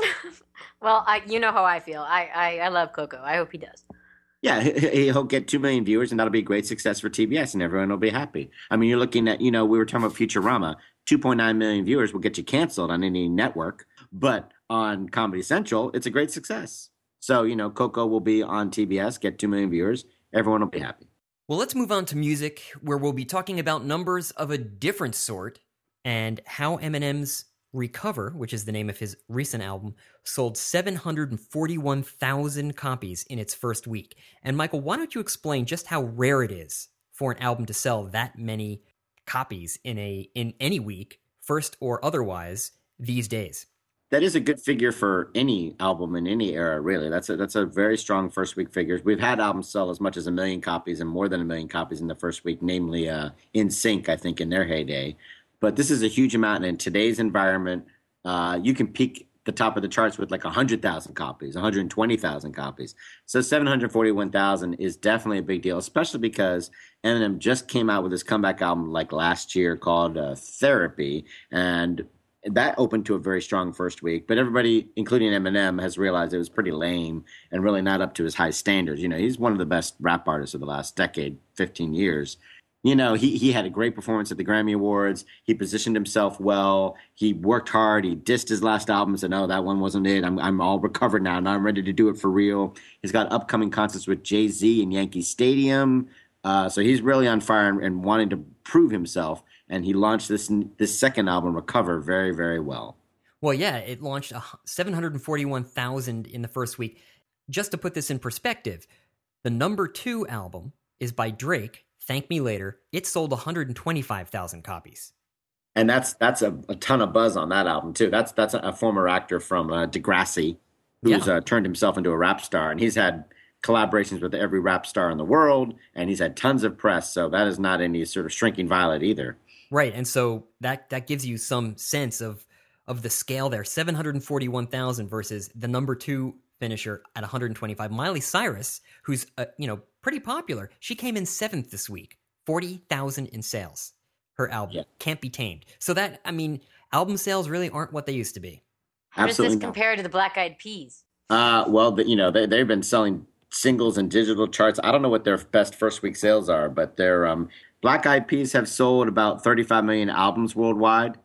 Well, I, you know how I feel. I, I, I love Coco. I hope he does. Yeah, he- he'll get two million viewers, and that'll be a great success for T B S, and everyone will be happy. I mean, you're looking at, you know, we were talking about Futurama. two point nine million viewers will get you canceled on any network, but on Comedy Central, it's a great success. So, you know, Coco will be on T B S, get two million viewers. Everyone will be happy. Well, let's move on to music, where we'll be talking about numbers of a different sort and how Eminem's Recover, which is the name of his recent album, sold seven hundred forty-one thousand copies in its first week. And Michael, why don't you explain just how rare it is for an album to sell that many copies in a in any week, first or otherwise, these days? That is a good figure for any album in any era, really. That's a that's a very strong first week figures. We've had albums sell as much as a million copies and more than a million copies in the first week, namely uh, In Sync, I think, in their heyday. But this is a huge amount, and in today's environment, uh, you can peak the top of the charts with like one hundred thousand copies, one hundred twenty thousand copies. So seven hundred forty-one thousand is definitely a big deal, especially because Eminem just came out with his comeback album like last year called uh, Therapy, and that opened to a very strong first week. But everybody, including Eminem, has realized it was pretty lame and really not up to his high standards. You know, he's one of the best rap artists of the last decade, fifteen years. You know, he, he had a great performance at the Grammy Awards. He positioned himself well. He worked hard. He dissed his last album and said, no, that one wasn't it. I'm I'm all recovered now. Now I'm ready to do it for real. He's got upcoming concerts with Jay-Z in Yankee Stadium. Uh, so he's really on fire and, and wanting to prove himself. And he launched this this second album, Recover, very, very well. Well, yeah, it launched seven hundred forty-one thousand in the first week. Just to put this in perspective, the number two album is by Drake, Thank Me Later. It sold one hundred twenty-five thousand copies. And that's that's a, a ton of buzz on that album, too. That's that's a, a former actor from uh, Degrassi who's Yeah. uh, turned himself into a rap star. And he's had collaborations with every rap star in the world. And he's had tons of press. So that is not any sort of shrinking violet either. Right, and so that that gives you some sense of of the scale there. seven hundred forty-one thousand versus the number two finisher at one hundred twenty-five. Miley Cyrus, who's uh, you know pretty popular, she came in seventh this week, forty thousand in sales. Her album Yeah. Can't Be Tamed. So that, I mean, album sales really aren't what they used to be. How does Absolutely this not. compare to the Black Eyed Peas? Uh, well, the, you know, they, they've been selling singles and digital charts. I don't know what their best first week sales are, but their um, Black Eyed Peas have sold about thirty-five million albums worldwide.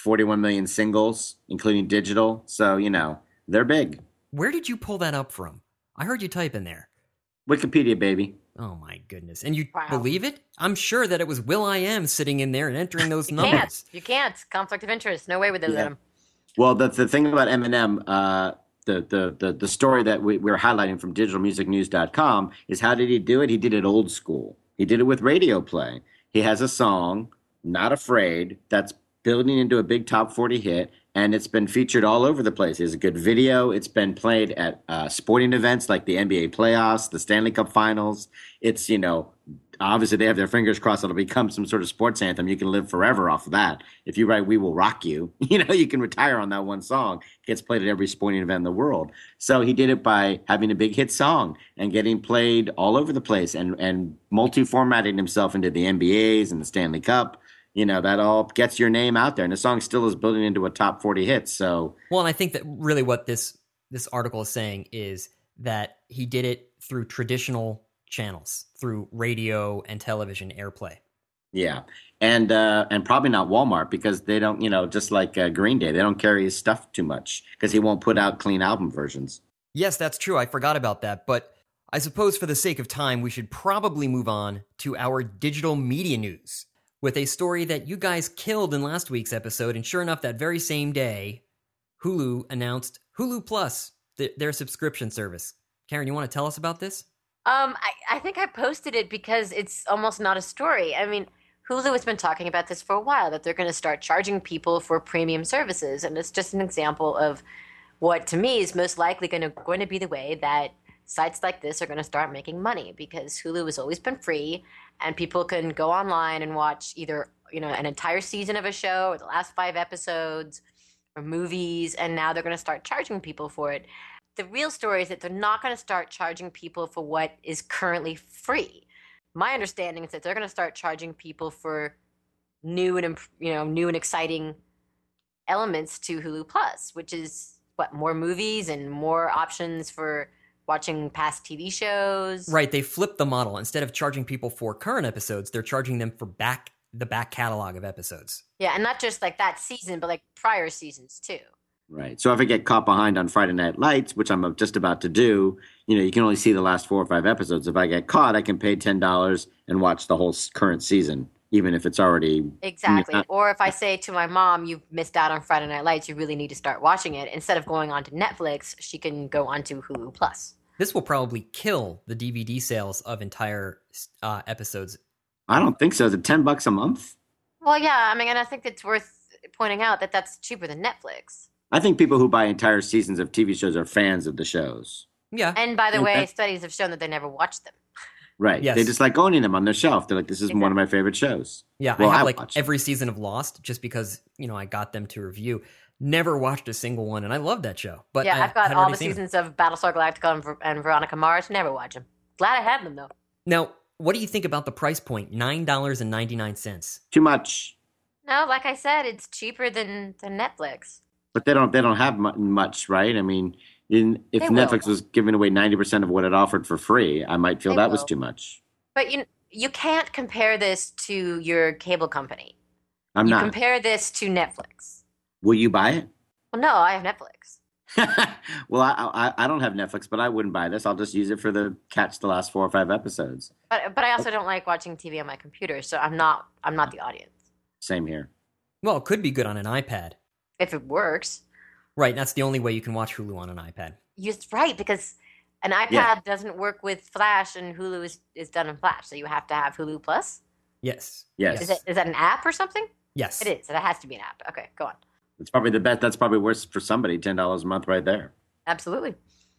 forty-one million singles, including digital. So, you know, they're big. Where did you pull that up from? I heard you type in there. Wikipedia, baby. Oh, my goodness. And you Wow. believe it? I'm sure that it was Will I Am sitting in there and entering those You numbers. can't. You can't. Conflict of interest. No way would they Yeah. let him. Well, the, the thing about Eminem, uh, the, the, the, the story that we, we're highlighting from digital music news dot com is how did he do it? He did it old school. He did it with radio play. He has a song, Not Afraid, that's building into a big top forty hit, and it's been featured all over the place. There's a good video. It's been played at uh, sporting events like the N B A playoffs, the Stanley Cup finals. It's, you know, obviously they have their fingers crossed it'll become some sort of sports anthem. You can live forever off of that. If you write We Will Rock You, you know, you can retire on that one song. It gets played at every sporting event in the world. So he did it by having a big hit song and getting played all over the place and, and multi-formatting himself into the N B As and the Stanley Cup. You know, that all gets your name out there. And the song still is building into a top forty hit. So, Well, and I think that really what this this article is saying is that he did it through traditional channels, through radio and television airplay. yeah. And uh, and probably not Walmart because they don't, you know, just like uh, Green Day, they don't carry his stuff too much because he won't put out clean album versions. Yes, that's true. I forgot about that. But I suppose for the sake of time, we should probably move on to our digital media news with a story that you guys killed in last week's episode. And sure enough, that very same day, Hulu announced Hulu Plus, th- their subscription service. Karen, you want to tell us about this? Um, I, I think I posted it because it's almost not a story. I mean, Hulu has been talking about this for a while, that they're going to start charging people for premium services. And it's just an example of what, to me, is most likely going to, going to be the way that sites like this are going to start making money, because Hulu has always been free and people can go online and watch either, you know, an entire season of a show or the last five episodes or movies. And now they're going to start charging people for it. The real story is that they're not going to start charging people for what is currently free. My understanding is that they're going to start charging people for new and, you know, new and exciting elements to Hulu Plus, which is what, more movies and more options for watching past T V shows. Right, they flipped the model. Instead of charging people for current episodes, they're charging them for back the back catalog of episodes. Yeah, and not just like that season, but like prior seasons too. Right. So if I get caught behind on Friday Night Lights, which I'm just about to do, you know, you can only see the last four or five episodes. If I get caught, I can pay ten dollars and watch the whole s- current season, even if it's already Exactly. Yeah. Or if I say to my mom, you've missed out on Friday Night Lights, you really need to start watching it. Instead of going on to Netflix, she can go onto Hulu Plus. This will probably kill the D V D sales of entire uh, episodes. I don't think so. Is it ten bucks a month? Well, yeah, I mean, and I think it's worth pointing out that that's cheaper than Netflix. I think people who buy entire seasons of T V shows are fans of the shows. Yeah. And by the And way, that- studies have shown that they never watch them. Right. Yes. They just like owning them on their shelf. They're like, this is one of my favorite shows. Yeah, Well, I have I like watched every season of Lost just because, you know, I got them to review. Never watched a single one, and I love that show. But yeah, I I've got had all already the seen them. seasons of Battlestar Galactica and, Ver- and Veronica Mars. Never watch them. Glad I have them, though. Now, what do you think about the price point? nine dollars and ninety-nine cents. Too much. No, like I said, it's cheaper than, than Netflix. But they don't they don't have mu- much, right? I mean, in, if They will. Netflix was giving away ninety percent of what it offered for free, I might feel They that was will. too much. But you you can't compare this to your cable company. I'm you not. compare this to Netflix. Will you buy it? Well, no, I have Netflix. Well, I, I I don't have Netflix, but I wouldn't buy this. I'll just use it for the catch the last four or five episodes. But but I also don't like watching T V on my computer, so I'm not I'm not the audience. Same here. Well, it could be good on an iPad. If it works. Right, that's the only way you can watch Hulu on an iPad. You're right, because an iPad Yeah. doesn't work with Flash, and Hulu is, is done in Flash, so you have to have Hulu Plus. Yes. Yes. Is it is that an app or something? Yes. It is. It has to be an app. Okay, go on. It's probably the best. That's probably worse for somebody. ten dollars a month, right there. Absolutely.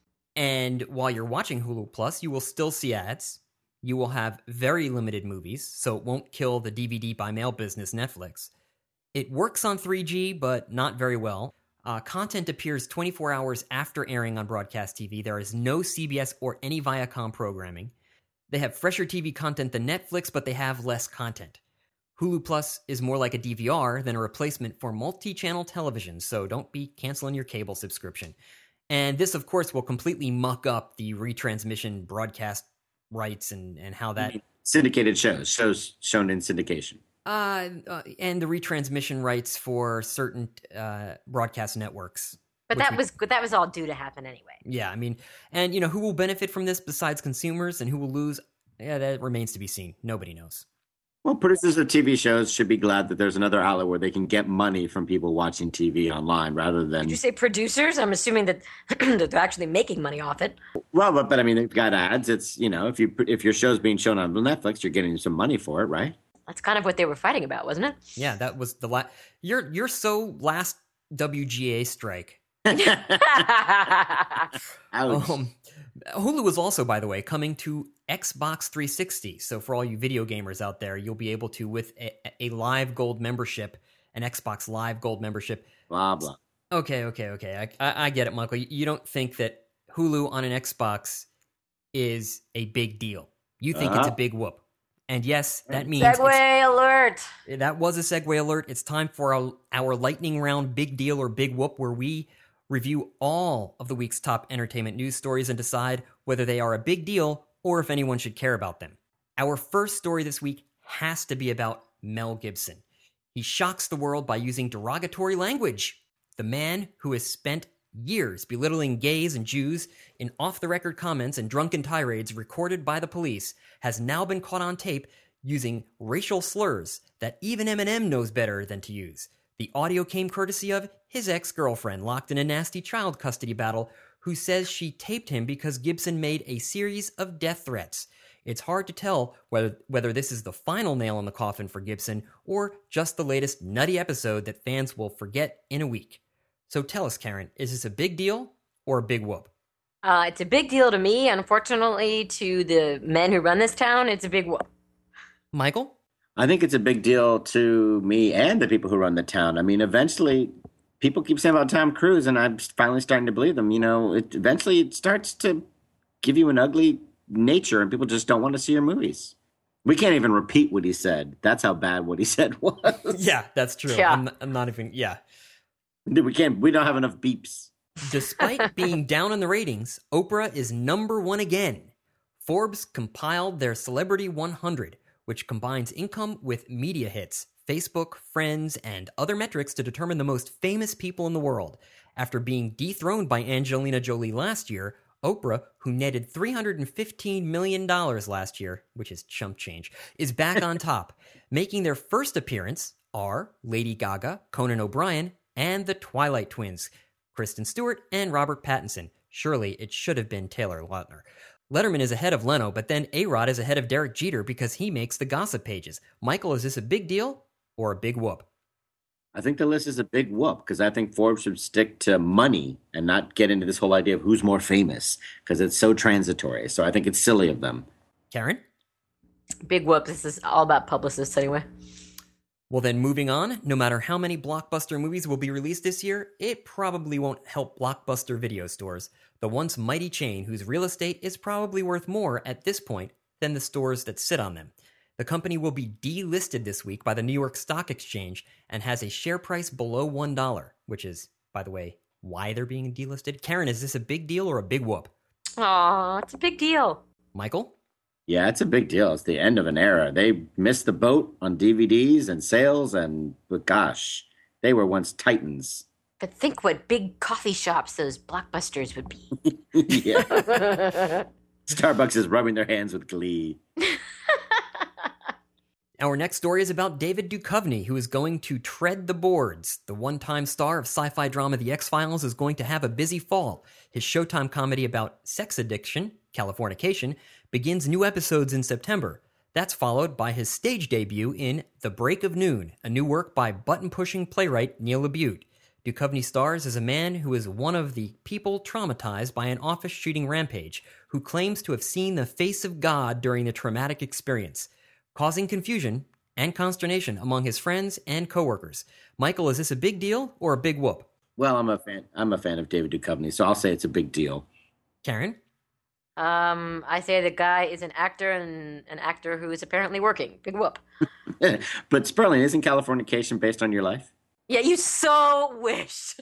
And while you're watching Hulu Plus, you will still see ads. You will have very limited movies, so it won't kill the D V D by mail business Netflix. It works on three G, but not very well. Uh, content appears twenty-four hours after airing on broadcast T V. There is no C B S or any Viacom programming. They have fresher T V content than Netflix, but they have less content. Hulu Plus is more like a D V R than a replacement for multi-channel television, so don't be canceling your cable subscription. And this, of course, will completely muck up the retransmission broadcast rights and, and how that... Syndicated shows, shows shown in syndication. Uh, uh, and the retransmission rights for certain uh, broadcast networks. But that we, was that was all due to happen anyway. Yeah, I mean, and you know, who will benefit from this besides consumers, and who will lose? Yeah, that remains to be seen. Nobody knows. Well, producers of T V shows should be glad that there's another outlet where they can get money from people watching T V online rather than... Did you say producers? I'm assuming that, that they're actually making money off it. Well, but, but I mean, they've got ads. It's, you know, if you if your show's being shown on Netflix, you're getting some money for it, right? That's kind of what they were fighting about, wasn't it? Yeah, that was the last... You're, you're so last W G A strike. Ouch. Um, Hulu is also, by the way, coming to Xbox three sixty. So for all you video gamers out there, you'll be able to, with a, a Live Gold membership, an Xbox Live Gold membership. Blah, blah. Okay, okay, okay. I, I, I get it, Michael. You don't think that Hulu on an Xbox is a big deal. You think uh-huh. it's a big whoop. And yes, that means... Segway alert! That was a segue alert. It's time for our, our lightning round big deal or big whoop, where we review all of the week's top entertainment news stories and decide whether they are a big deal or if anyone should care about them. Our first story this week has to be about Mel Gibson. He shocks the world by using derogatory language. The man who has spent years belittling gays and Jews in off-the-record comments and drunken tirades recorded by the police has now been caught on tape using racial slurs that even Eminem knows better than to use. The audio came courtesy of his ex-girlfriend locked in a nasty child custody battle, who says she taped him because Gibson made a series of death threats. It's hard to tell whether whether this is the final nail in the coffin for Gibson or just the latest nutty episode that fans will forget in a week. So tell us, Karen, is this a big deal or a big whoop? Uh, it's a big deal to me. Unfortunately, to the men who run this town, it's a big whoop. Michael? I think it's a big deal to me and the people who run the town. I mean, eventually, people keep saying about Tom Cruise, and I'm finally starting to believe them. You know, it, eventually it starts to give you an ugly nature, and people just don't want to see your movies. We can't even repeat what he said. That's how bad what he said was. Yeah, that's true. Yeah. I'm, I'm not even, yeah. We can't, we don't have enough beeps. Despite being down in the ratings, Oprah is number one again. Forbes compiled their Celebrity one hundred, which combines income with media hits, Facebook, friends, and other metrics to determine the most famous people in the world. After being dethroned by Angelina Jolie last year, Oprah, who netted three hundred fifteen million dollars last year, which is chump change, is back on top. Making their first appearance are Lady Gaga, Conan O'Brien, and the Twilight Twins, Kristen Stewart and Robert Pattinson. Surely it should have been Taylor Lautner. Letterman is ahead of Leno, but then A-Rod is ahead of Derek Jeter because he makes the gossip pages. Michael, is this a big deal or a big whoop? I think the list is a big whoop because I think Forbes should stick to money and not get into this whole idea of who's more famous because it's so transitory. So I think it's silly of them. Karen? Big whoop. This is all about publicists anyway. Well, then moving on, no matter how many blockbuster movies will be released this year, it probably won't help Blockbuster video stores, the once mighty chain whose real estate is probably worth more at this point than the stores that sit on them. The company will be delisted this week by the New York Stock Exchange and has a share price below one dollar, which is, by the way, why they're being delisted. Karen, is this a big deal or a big whoop? Aw, it's a big deal. Michael? Yeah, it's a big deal. It's the end of an era. They missed the boat on D V Ds and sales, and but gosh, they were once titans. But think what big coffee shops those Blockbusters would be. Yeah. Starbucks is rubbing their hands with glee. Our next story is about David Duchovny, who is going to tread the boards. The one-time star of sci-fi drama The X-Files is going to have a busy fall. His Showtime comedy about sex addiction, Californication, begins new episodes in September. That's followed by his stage debut in The Break of Noon, a new work by button-pushing playwright Neil LaBute. Duchovny stars as a man who is one of the people traumatized by an office shooting rampage, who claims to have seen the face of God during the traumatic experience, causing confusion and consternation among his friends and coworkers. Michael, is this a big deal or a big whoop? Well, I'm a fan. I'm a fan of David Duchovny, so I'll say it's a big deal. Karen? Um, I say the guy is an actor and an actor who is apparently working. Big whoop. But Sperling, isn't Californication based on your life? Yeah, you so wish.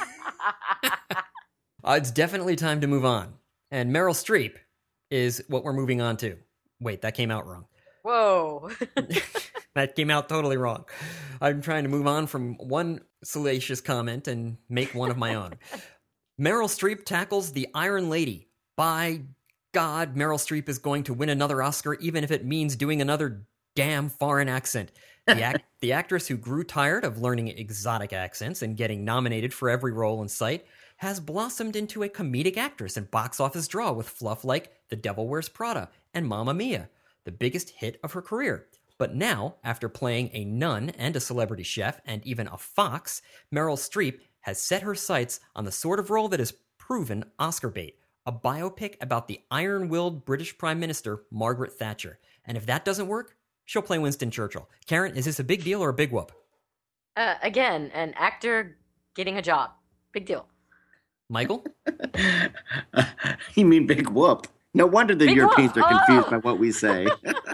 uh, it's definitely time to move on. And Meryl Streep is what we're moving on to. Wait, that came out wrong. Whoa. That came out totally wrong. I'm trying to move on from one salacious comment and make one of my own. Meryl Streep tackles The Iron Lady. By God, Meryl Streep is going to win another Oscar, even if it means doing another damn foreign accent. The, act- the actress who grew tired of learning exotic accents and getting nominated for every role in sight has blossomed into a comedic actress and box office draw with fluff like The Devil Wears Prada and Mamma Mia, the biggest hit of her career. But now, after playing a nun and a celebrity chef and even a fox, Meryl Streep has set her sights on the sort of role that is proven Oscar bait, a biopic about the iron-willed British Prime Minister Margaret Thatcher. And if that doesn't work, she'll play Winston Churchill. Karen, is this a big deal or a big whoop? Uh, again, an actor getting a job. Big deal. Michael? You mean big whoop? No wonder the Big Europeans whoop. are confused Oh. by what we say.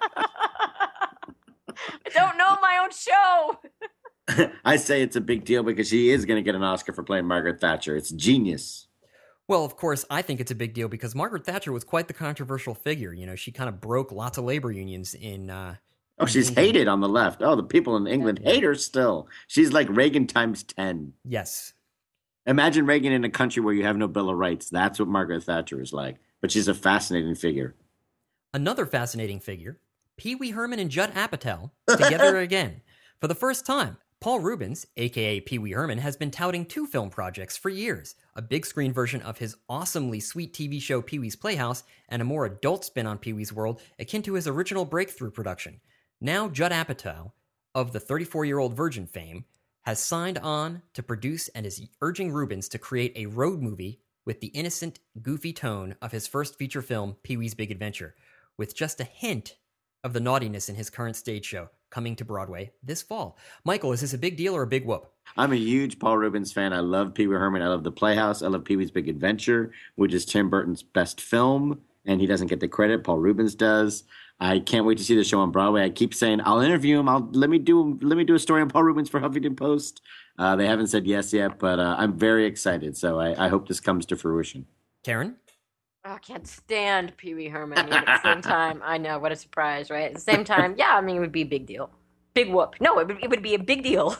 I don't know my own show. I say it's a big deal because she is going to get an Oscar for playing Margaret Thatcher. It's genius. Well, of course, I think it's a big deal because Margaret Thatcher was quite the controversial figure. You know, she kind of broke lots of labor unions in... Uh, Oh, she's England. hated on the left. Oh, the people in England hate her still. She's like Reagan times ten. Yes. Imagine Reagan in a country where you have no Bill of Rights. That's what Margaret Thatcher is like. But she's a fascinating figure. Another fascinating figure, Pee Wee Herman and Judd Apatow, together again. For the first time, Paul Rubens, a k a. Pee Wee Herman, has been touting two film projects for years, a big screen version of his awesomely sweet T V show Pee Wee's Playhouse, and a more adult spin on Pee Wee's World akin to his original breakthrough production. Now Judd Apatow, of the thirty-four-year-old Virgin fame, has signed on to produce and is urging Rubens to create a road movie with the innocent, goofy tone of his first feature film, Pee-wee's Big Adventure, with just a hint of the naughtiness in his current stage show, coming to Broadway this fall. Michael, is this a big deal or a big whoop? I'm a huge Paul Rubens fan. I love Pee Wee Herman. I love The Playhouse. I love Pee-wee's Big Adventure, which is Tim Burton's best film, and he doesn't get the credit. Paul Rubens does. I can't wait to see the show on Broadway. I keep saying I'll interview him. I'll let me do let me do a story on Paul Rubens for Huffington Post. Uh, they haven't said yes yet, but uh, I'm very excited. So I, I hope this comes to fruition. Karen? Oh, I can't stand Pee Wee Herman. Yet at the same time, I know, what a surprise, right? At the same time, yeah, I mean, it would be a big deal. Big whoop. No, it would, it would be a big deal.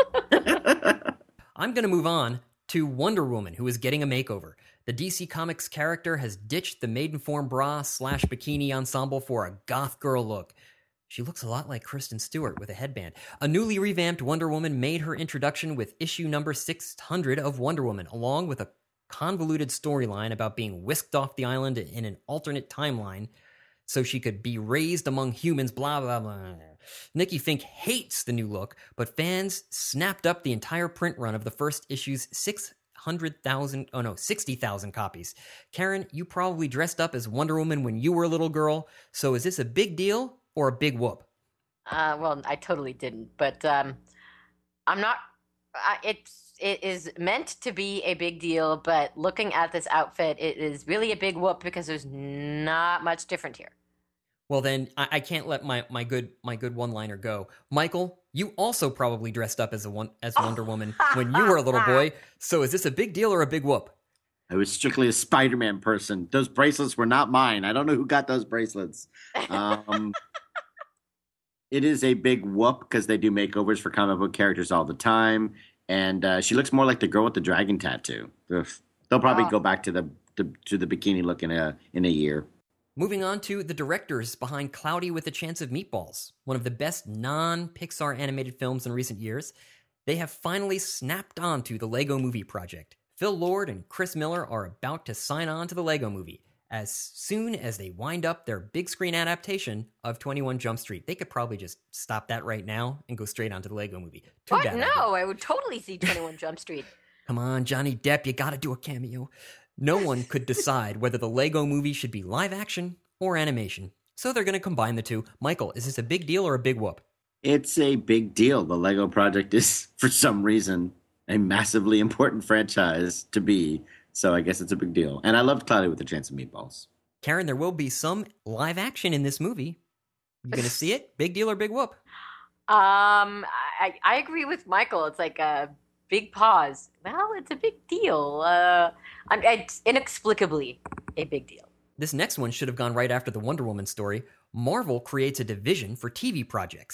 I'm going to move on to Wonder Woman, who is getting a makeover. The D C Comics character has ditched the Maidenform bra slash bikini ensemble for a goth girl look. She looks a lot like Kristen Stewart with a headband. A newly revamped Wonder Woman made her introduction with issue number six hundred of Wonder Woman, along with a convoluted storyline about being whisked off the island in an alternate timeline so she could be raised among humans, blah, blah, blah. Nikki Fink hates the new look, but fans snapped up the entire print run of the first issue's six hundred thousand, oh no, sixty thousand copies. Karen, you probably dressed up as Wonder Woman when you were a little girl, so is this a big deal or a big whoop? Uh, well, I totally didn't, but um, I'm not. Uh, it's it is meant to be a big deal, but looking at this outfit, it is really a big whoop because there's not much different here. Well, then I, I can't let my, my good my good one liner go. Michael, you also probably dressed up as a one as Wonder Woman when you were a little boy. So is this a big deal or a big whoop? I was strictly a Spider-Man person. Those bracelets were not mine. I don't know who got those bracelets. Um, it is a big whoop because they do makeovers for comic book characters all the time, and uh, she looks more like the girl with the dragon tattoo. Ugh. They'll probably Oh. go back to the to, to the bikini look in a in a year. Moving on to the directors behind Cloudy with a Chance of Meatballs, one of the best non-Pixar animated films in recent years. They have finally snapped onto the Lego Movie project. Phil Lord and Chris Miller are about to sign on to the Lego Movie as soon as they wind up their big screen adaptation of twenty-one Jump Street. They could probably just stop that right now and go straight onto the Lego Movie. Too What? bad I No, didn't. I would totally see twenty-one Jump Street. Come on, Johnny Depp, you gotta do a cameo. No one could decide whether the Lego Movie should be live action or animation, so they're going to combine the two. Michael, is this a big deal or a big whoop? It's a big deal. The Lego project is, for some reason, a massively important franchise to be. So I guess it's a big deal. And I loved Cloudy with a Chance of Meatballs. Karen, there will be some live action in this movie. You going to see it? Big deal or big whoop? Um, I, I agree with Michael. It's like a big pause. Well, it's a big deal. Uh, I'm, it's inexplicably a big deal. This next one should have gone right after the Wonder Woman story. Marvel creates a division for T V projects.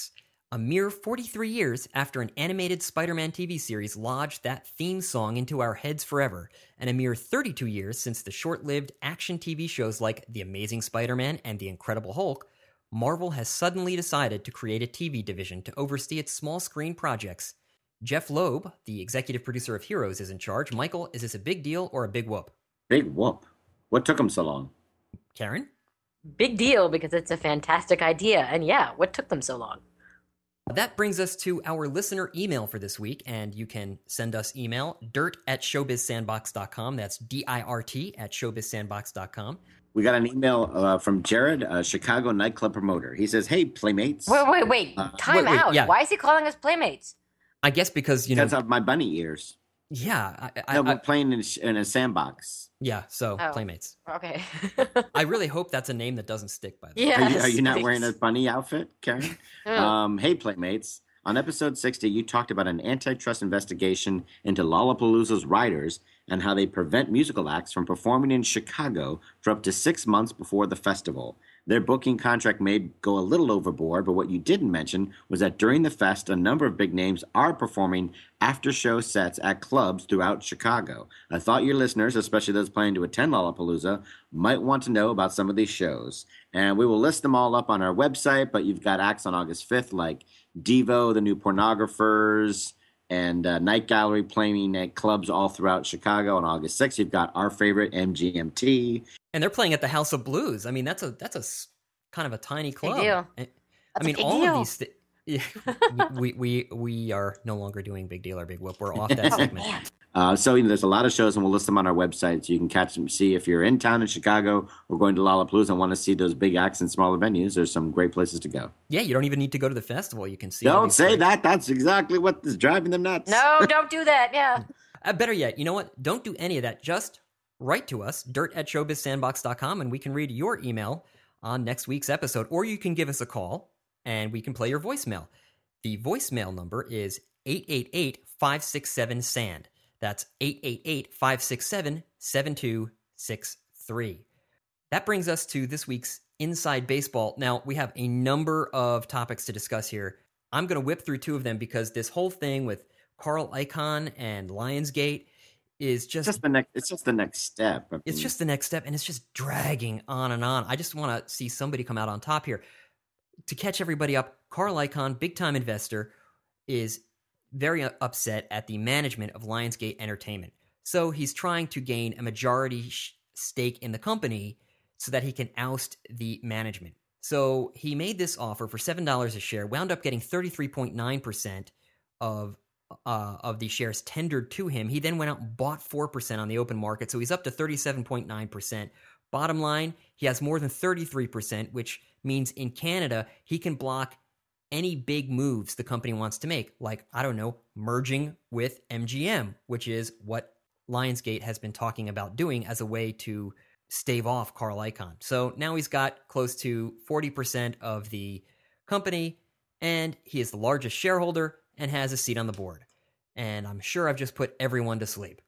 A mere forty-three years after an animated Spider-Man T V series lodged that theme song into our heads forever, and a mere thirty-two years since the short-lived action T V shows like The Amazing Spider-Man and The Incredible Hulk, Marvel has suddenly decided to create a T V division to oversee its small-screen projects. Jeff Loeb, the executive producer of Heroes, is in charge. Michael, is this a big deal or a big whoop? Big whoop. What took them so long? Karen? Big deal, because it's a fantastic idea. And yeah, what took them so long? That brings us to our listener email for this week, and you can send us email, dirt at showbiz sandbox dot com. That's D I R T at showbiz sandbox dot com. We got an email uh, from Jared, a Chicago nightclub promoter. He says, hey, Playmates. Wait, wait, wait. Uh, Time wait, wait, out. yeah. Why is he calling us Playmates? I guess because, you know... Because of my bunny ears. Yeah. I, I, No, we're I, playing in, in a sandbox. yeah, so, Oh. Playmates. Okay. I really hope that's a name that doesn't stick, by the way. Yeah. Are you, are you not Thanks. wearing a bunny outfit, Karen? Mm. um, hey, Playmates. On episode sixty, you talked about an antitrust investigation into Lollapalooza's riders and how they prevent musical acts from performing in Chicago for up to six months before the festival. Their booking contract may go a little overboard, but what you didn't mention was that during the fest, a number of big names are performing after-show sets at clubs throughout Chicago. I thought your listeners, especially those planning to attend Lollapalooza, might want to know about some of these shows. And we will list them all up on our website, but you've got acts on August fifth like Devo, the New Pornographers, and uh, Night Gallery playing at clubs all throughout Chicago. On August sixth, you've got our favorite, M G M T. And they're playing at the House of Blues. I mean, that's a that's a s- kind of a tiny club. deal. And- That's I mean, a big all deal. of these... Th- yeah, we, we, we are no longer doing Big Deal or Big Whoop. We're off that Oh, segment. man. Uh, so you know, there's a lot of shows, and we'll list them on our website, so you can catch them. See if you're in town in Chicago or going to Lollapalooza and want to see those big acts in smaller venues. There's some great places to go. Yeah, you don't even need to go to the festival. You can see. all Don't these say great- that. That's exactly what is driving them nuts. No, don't do that. Yeah. Uh, better yet, you know what? Don't do any of that. Just write to us, dirt at showbiz sandbox dot com, and we can read your email on next week's episode. Or you can give us a call, and we can play your voicemail. The voicemail number is eight eight eight, five six seven, S A N D. That's eight eight eight, five six seven, seven two six three. That brings us to this week's Inside Baseball. Now, we have a number of topics to discuss here. I'm going to whip through two of them because this whole thing with Carl Icahn and Lionsgate is It's just, just the next. It's just the next step. I it's mean, just the next step, and it's just dragging on and on. I just want to see somebody come out on top here. To catch everybody up, Carl Icahn, big-time investor, is very upset at the management of Lionsgate Entertainment. So he's trying to gain a majority sh- stake in the company so that he can oust the management. So he made this offer for seven dollars a share, wound up getting thirty-three point nine percent of uh, of the shares tendered to him. He then went out and bought four percent on the open market, so he's up to thirty-seven point nine percent. Bottom line, he has more than thirty-three percent, which means in Canada, he can block any big moves the company wants to make, like, I don't know, merging with M G M, which is what Lionsgate has been talking about doing as a way to stave off Carl Icahn. So now he's got close to forty percent of the company, and he is the largest shareholder and has a seat on the board. And I'm sure I've just put everyone to sleep.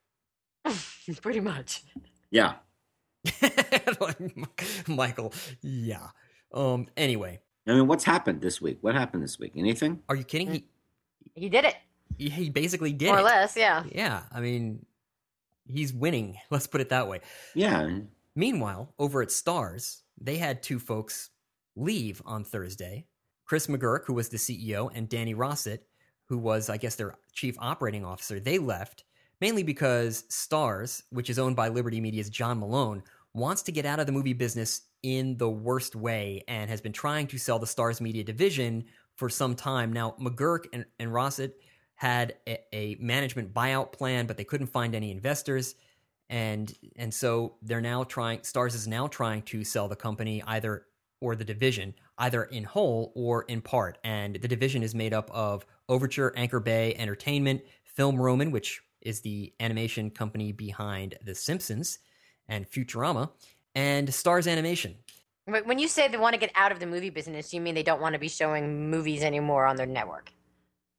Pretty much. yeah. Michael, yeah. Um. Anyway, I mean, what's happened this week? What happened this week? Anything? are you kidding? He He did it. he, he basically did More or it. less, yeah. Yeah, I mean, he's winning. Let's put it that way. Yeah. Meanwhile, over at Stars, they had two folks leave on Thursday. Chris McGurk, who was the C E O, and Danny Rossett, who was, I guess, their chief operating officer. They left, mainly because Stars, which is owned by Liberty Media's John Malone, wants to get out of the movie business in the worst way and has been trying to sell the Stars Media division for some time. Now, McGurk and, and Rossett had a, a management buyout plan, but they couldn't find any investors. And and so they're now trying, Stars is now trying to sell the company either, or the division, either in whole or in part. And the division is made up of Overture, Anchor Bay Entertainment, Film Roman, which is the animation company behind The Simpsons and Futurama, and Stars Animation. But when you say they want to get out of the movie business, you mean they don't want to be showing movies anymore on their network?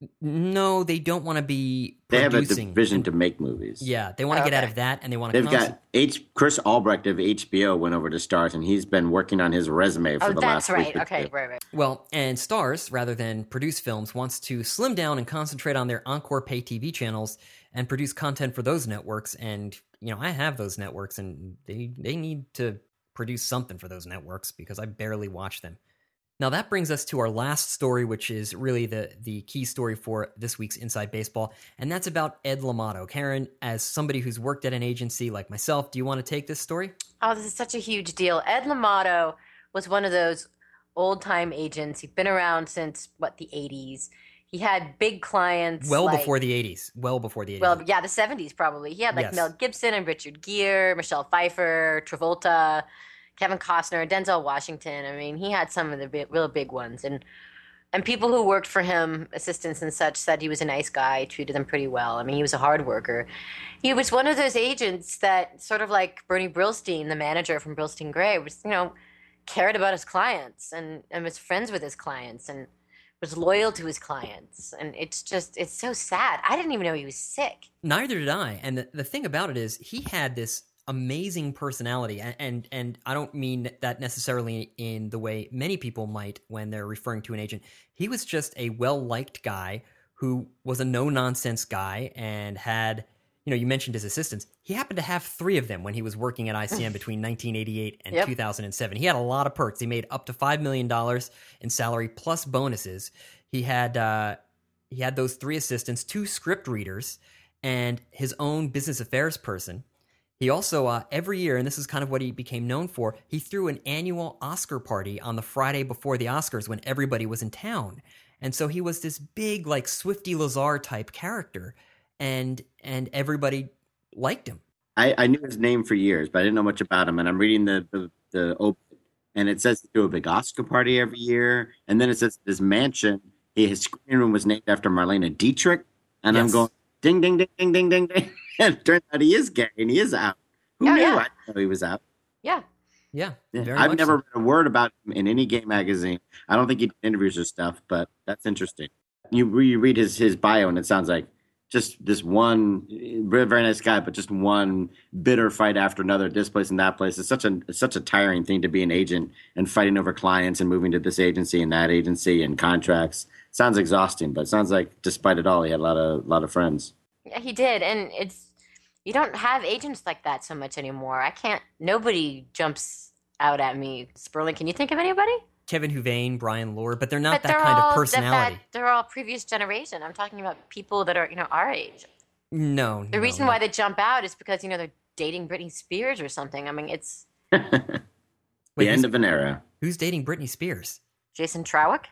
No, they don't want to be They have a producing. division to make movies. Yeah, they want to get out Okay. of that, and they want to. They've got H. Chris Albrecht of H B O went over to Stars, and he's been working on his resume for Oh, the that's last right. week or Okay, two. right, right. Well, and Stars, rather than produce films, wants to slim down and concentrate on their Encore pay T V channels and produce content for those networks. And, you know, I have those networks, and they, they need to produce something for those networks because I barely watch them. Now, that brings us to our last story, which is really the, the key story for this week's Inside Baseball, and that's about Ed Lamato. Karen, as somebody who's worked at an agency like myself, do you want to take this story? Oh, this is such a huge deal. Ed Lamato was one of those old-time agents. He'd been around since, what, the eighties. He had big clients. Well like, before the eighties. Well before the eighties. Well, yeah, the seventies probably. He had like Yes. Mel Gibson and Richard Gere, Michelle Pfeiffer, Travolta, Kevin Costner, Denzel Washington. I mean, he had some of the big, real big ones. And and people who worked for him, assistants and such, said he was a nice guy, treated them pretty well. I mean, he was a hard worker. He was one of those agents that, sort of like Bernie Brillstein, the manager from Brillstein Gray, was, you know, cared about his clients and, and was friends with his clients and was loyal to his clients. And it's just, it's so sad. I didn't even know he was sick. Neither did I. And the, the thing about it is he had this amazing personality, and, and and I don't mean that necessarily in the way many people might when they're referring to an agent. He was just a well-liked guy who was a no-nonsense guy and had, you know, you mentioned his assistants. He happened to have three of them when he was working at I C M between nineteen eighty-eight and Yep. two thousand seven. He had a lot of perks. He made up to five million dollars in salary plus bonuses. He had uh, he had those three assistants, two script readers, and his own business affairs person. He also, uh, every year, and this is kind of what he became known for, he threw an annual Oscar party on the Friday before the Oscars when everybody was in town. And so he was this big, like, Swifty Lazar type character, and and everybody liked him. I, I knew his name for years, but I didn't know much about him. And I'm reading the the, the open, and it says they do a big Oscar party every year. And then it says his mansion, his screening room was named after Marlene Dietrich. And I'm Yes. going, ding, ding, ding, ding, ding, ding, ding. And it turns out he is gay and he is out. Who Oh, knew? yeah. I didn't know he was out. Yeah. Yeah, Yeah. very I've much never so. read a word about him in any gay magazine. I don't think he did interviews or stuff, but that's interesting. You, you read his, his bio and it sounds like just this one very, very nice guy, but just one bitter fight after another, this place and that place. It's such a it's such a tiring thing to be an agent and fighting over clients and moving to this agency and that agency and contracts. Sounds exhausting, but it sounds like despite it all, he had a lot of lot of friends. Yeah, he did. And it's, you don't have agents like that so much anymore. I can't, nobody jumps out at me. Sperling, can you think of anybody? Kevin Huvane, Brian Lord, but they're not But that they're kind all of that- personality. That, they're all previous generation. I'm talking about people that are, you know, our age. No. The reason why they jump out is because, you know, they're dating Britney Spears or something. I mean, it's the Wait, end who's, of an era. who's dating Britney Spears? Jason Trowick.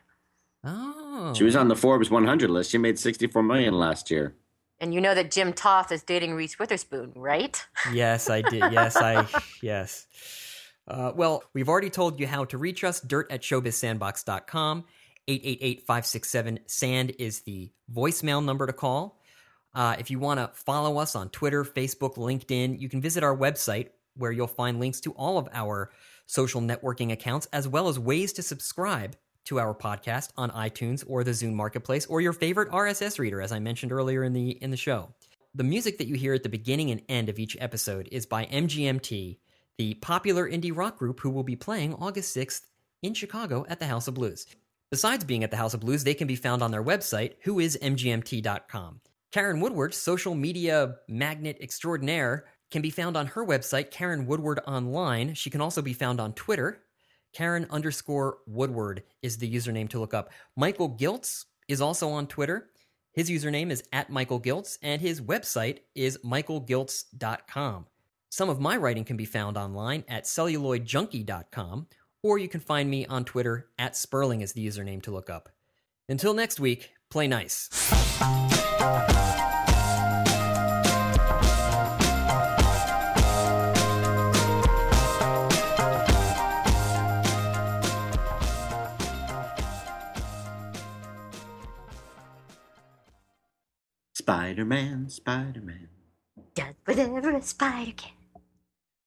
Oh. She was on the Forbes one hundred list. She made sixty-four million dollars last year. And you know that Jim Toth is dating Reese Witherspoon, right? Yes, I did. Yes, I, yes. Uh, well, we've already told you how to reach us. Dirt at showbiz sandbox dot com. eight eight eight, five six seven, S A N D is the voicemail number to call. Uh, if you want to follow us on Twitter, Facebook, LinkedIn, you can visit our website where you'll find links to all of our social networking accounts, as well as ways to subscribe to our podcast on iTunes or the Zune Marketplace or your favorite R S S reader, as I mentioned earlier in the in the show. The music that you hear at the beginning and end of each episode is by M G M T, the popular indie rock group who will be playing August sixth in Chicago at the House of Blues. Besides being at the House of Blues, they can be found on their website, who is M G M T dot com. Karen Woodward, social media magnet extraordinaire, can be found on her website, Karen Woodward Online. She can also be found on Twitter. Karen underscore Woodward is the username to look up. Michael Giltz is also on Twitter. His username is at Michael Giltz, and his website is michael giltz dot com. Some of my writing can be found online at celluloid junkie dot com, or you can find me on Twitter at Sperling is the username to look up. Until next week, play nice. Spider-Man, Spider-Man. Does whatever a spider can.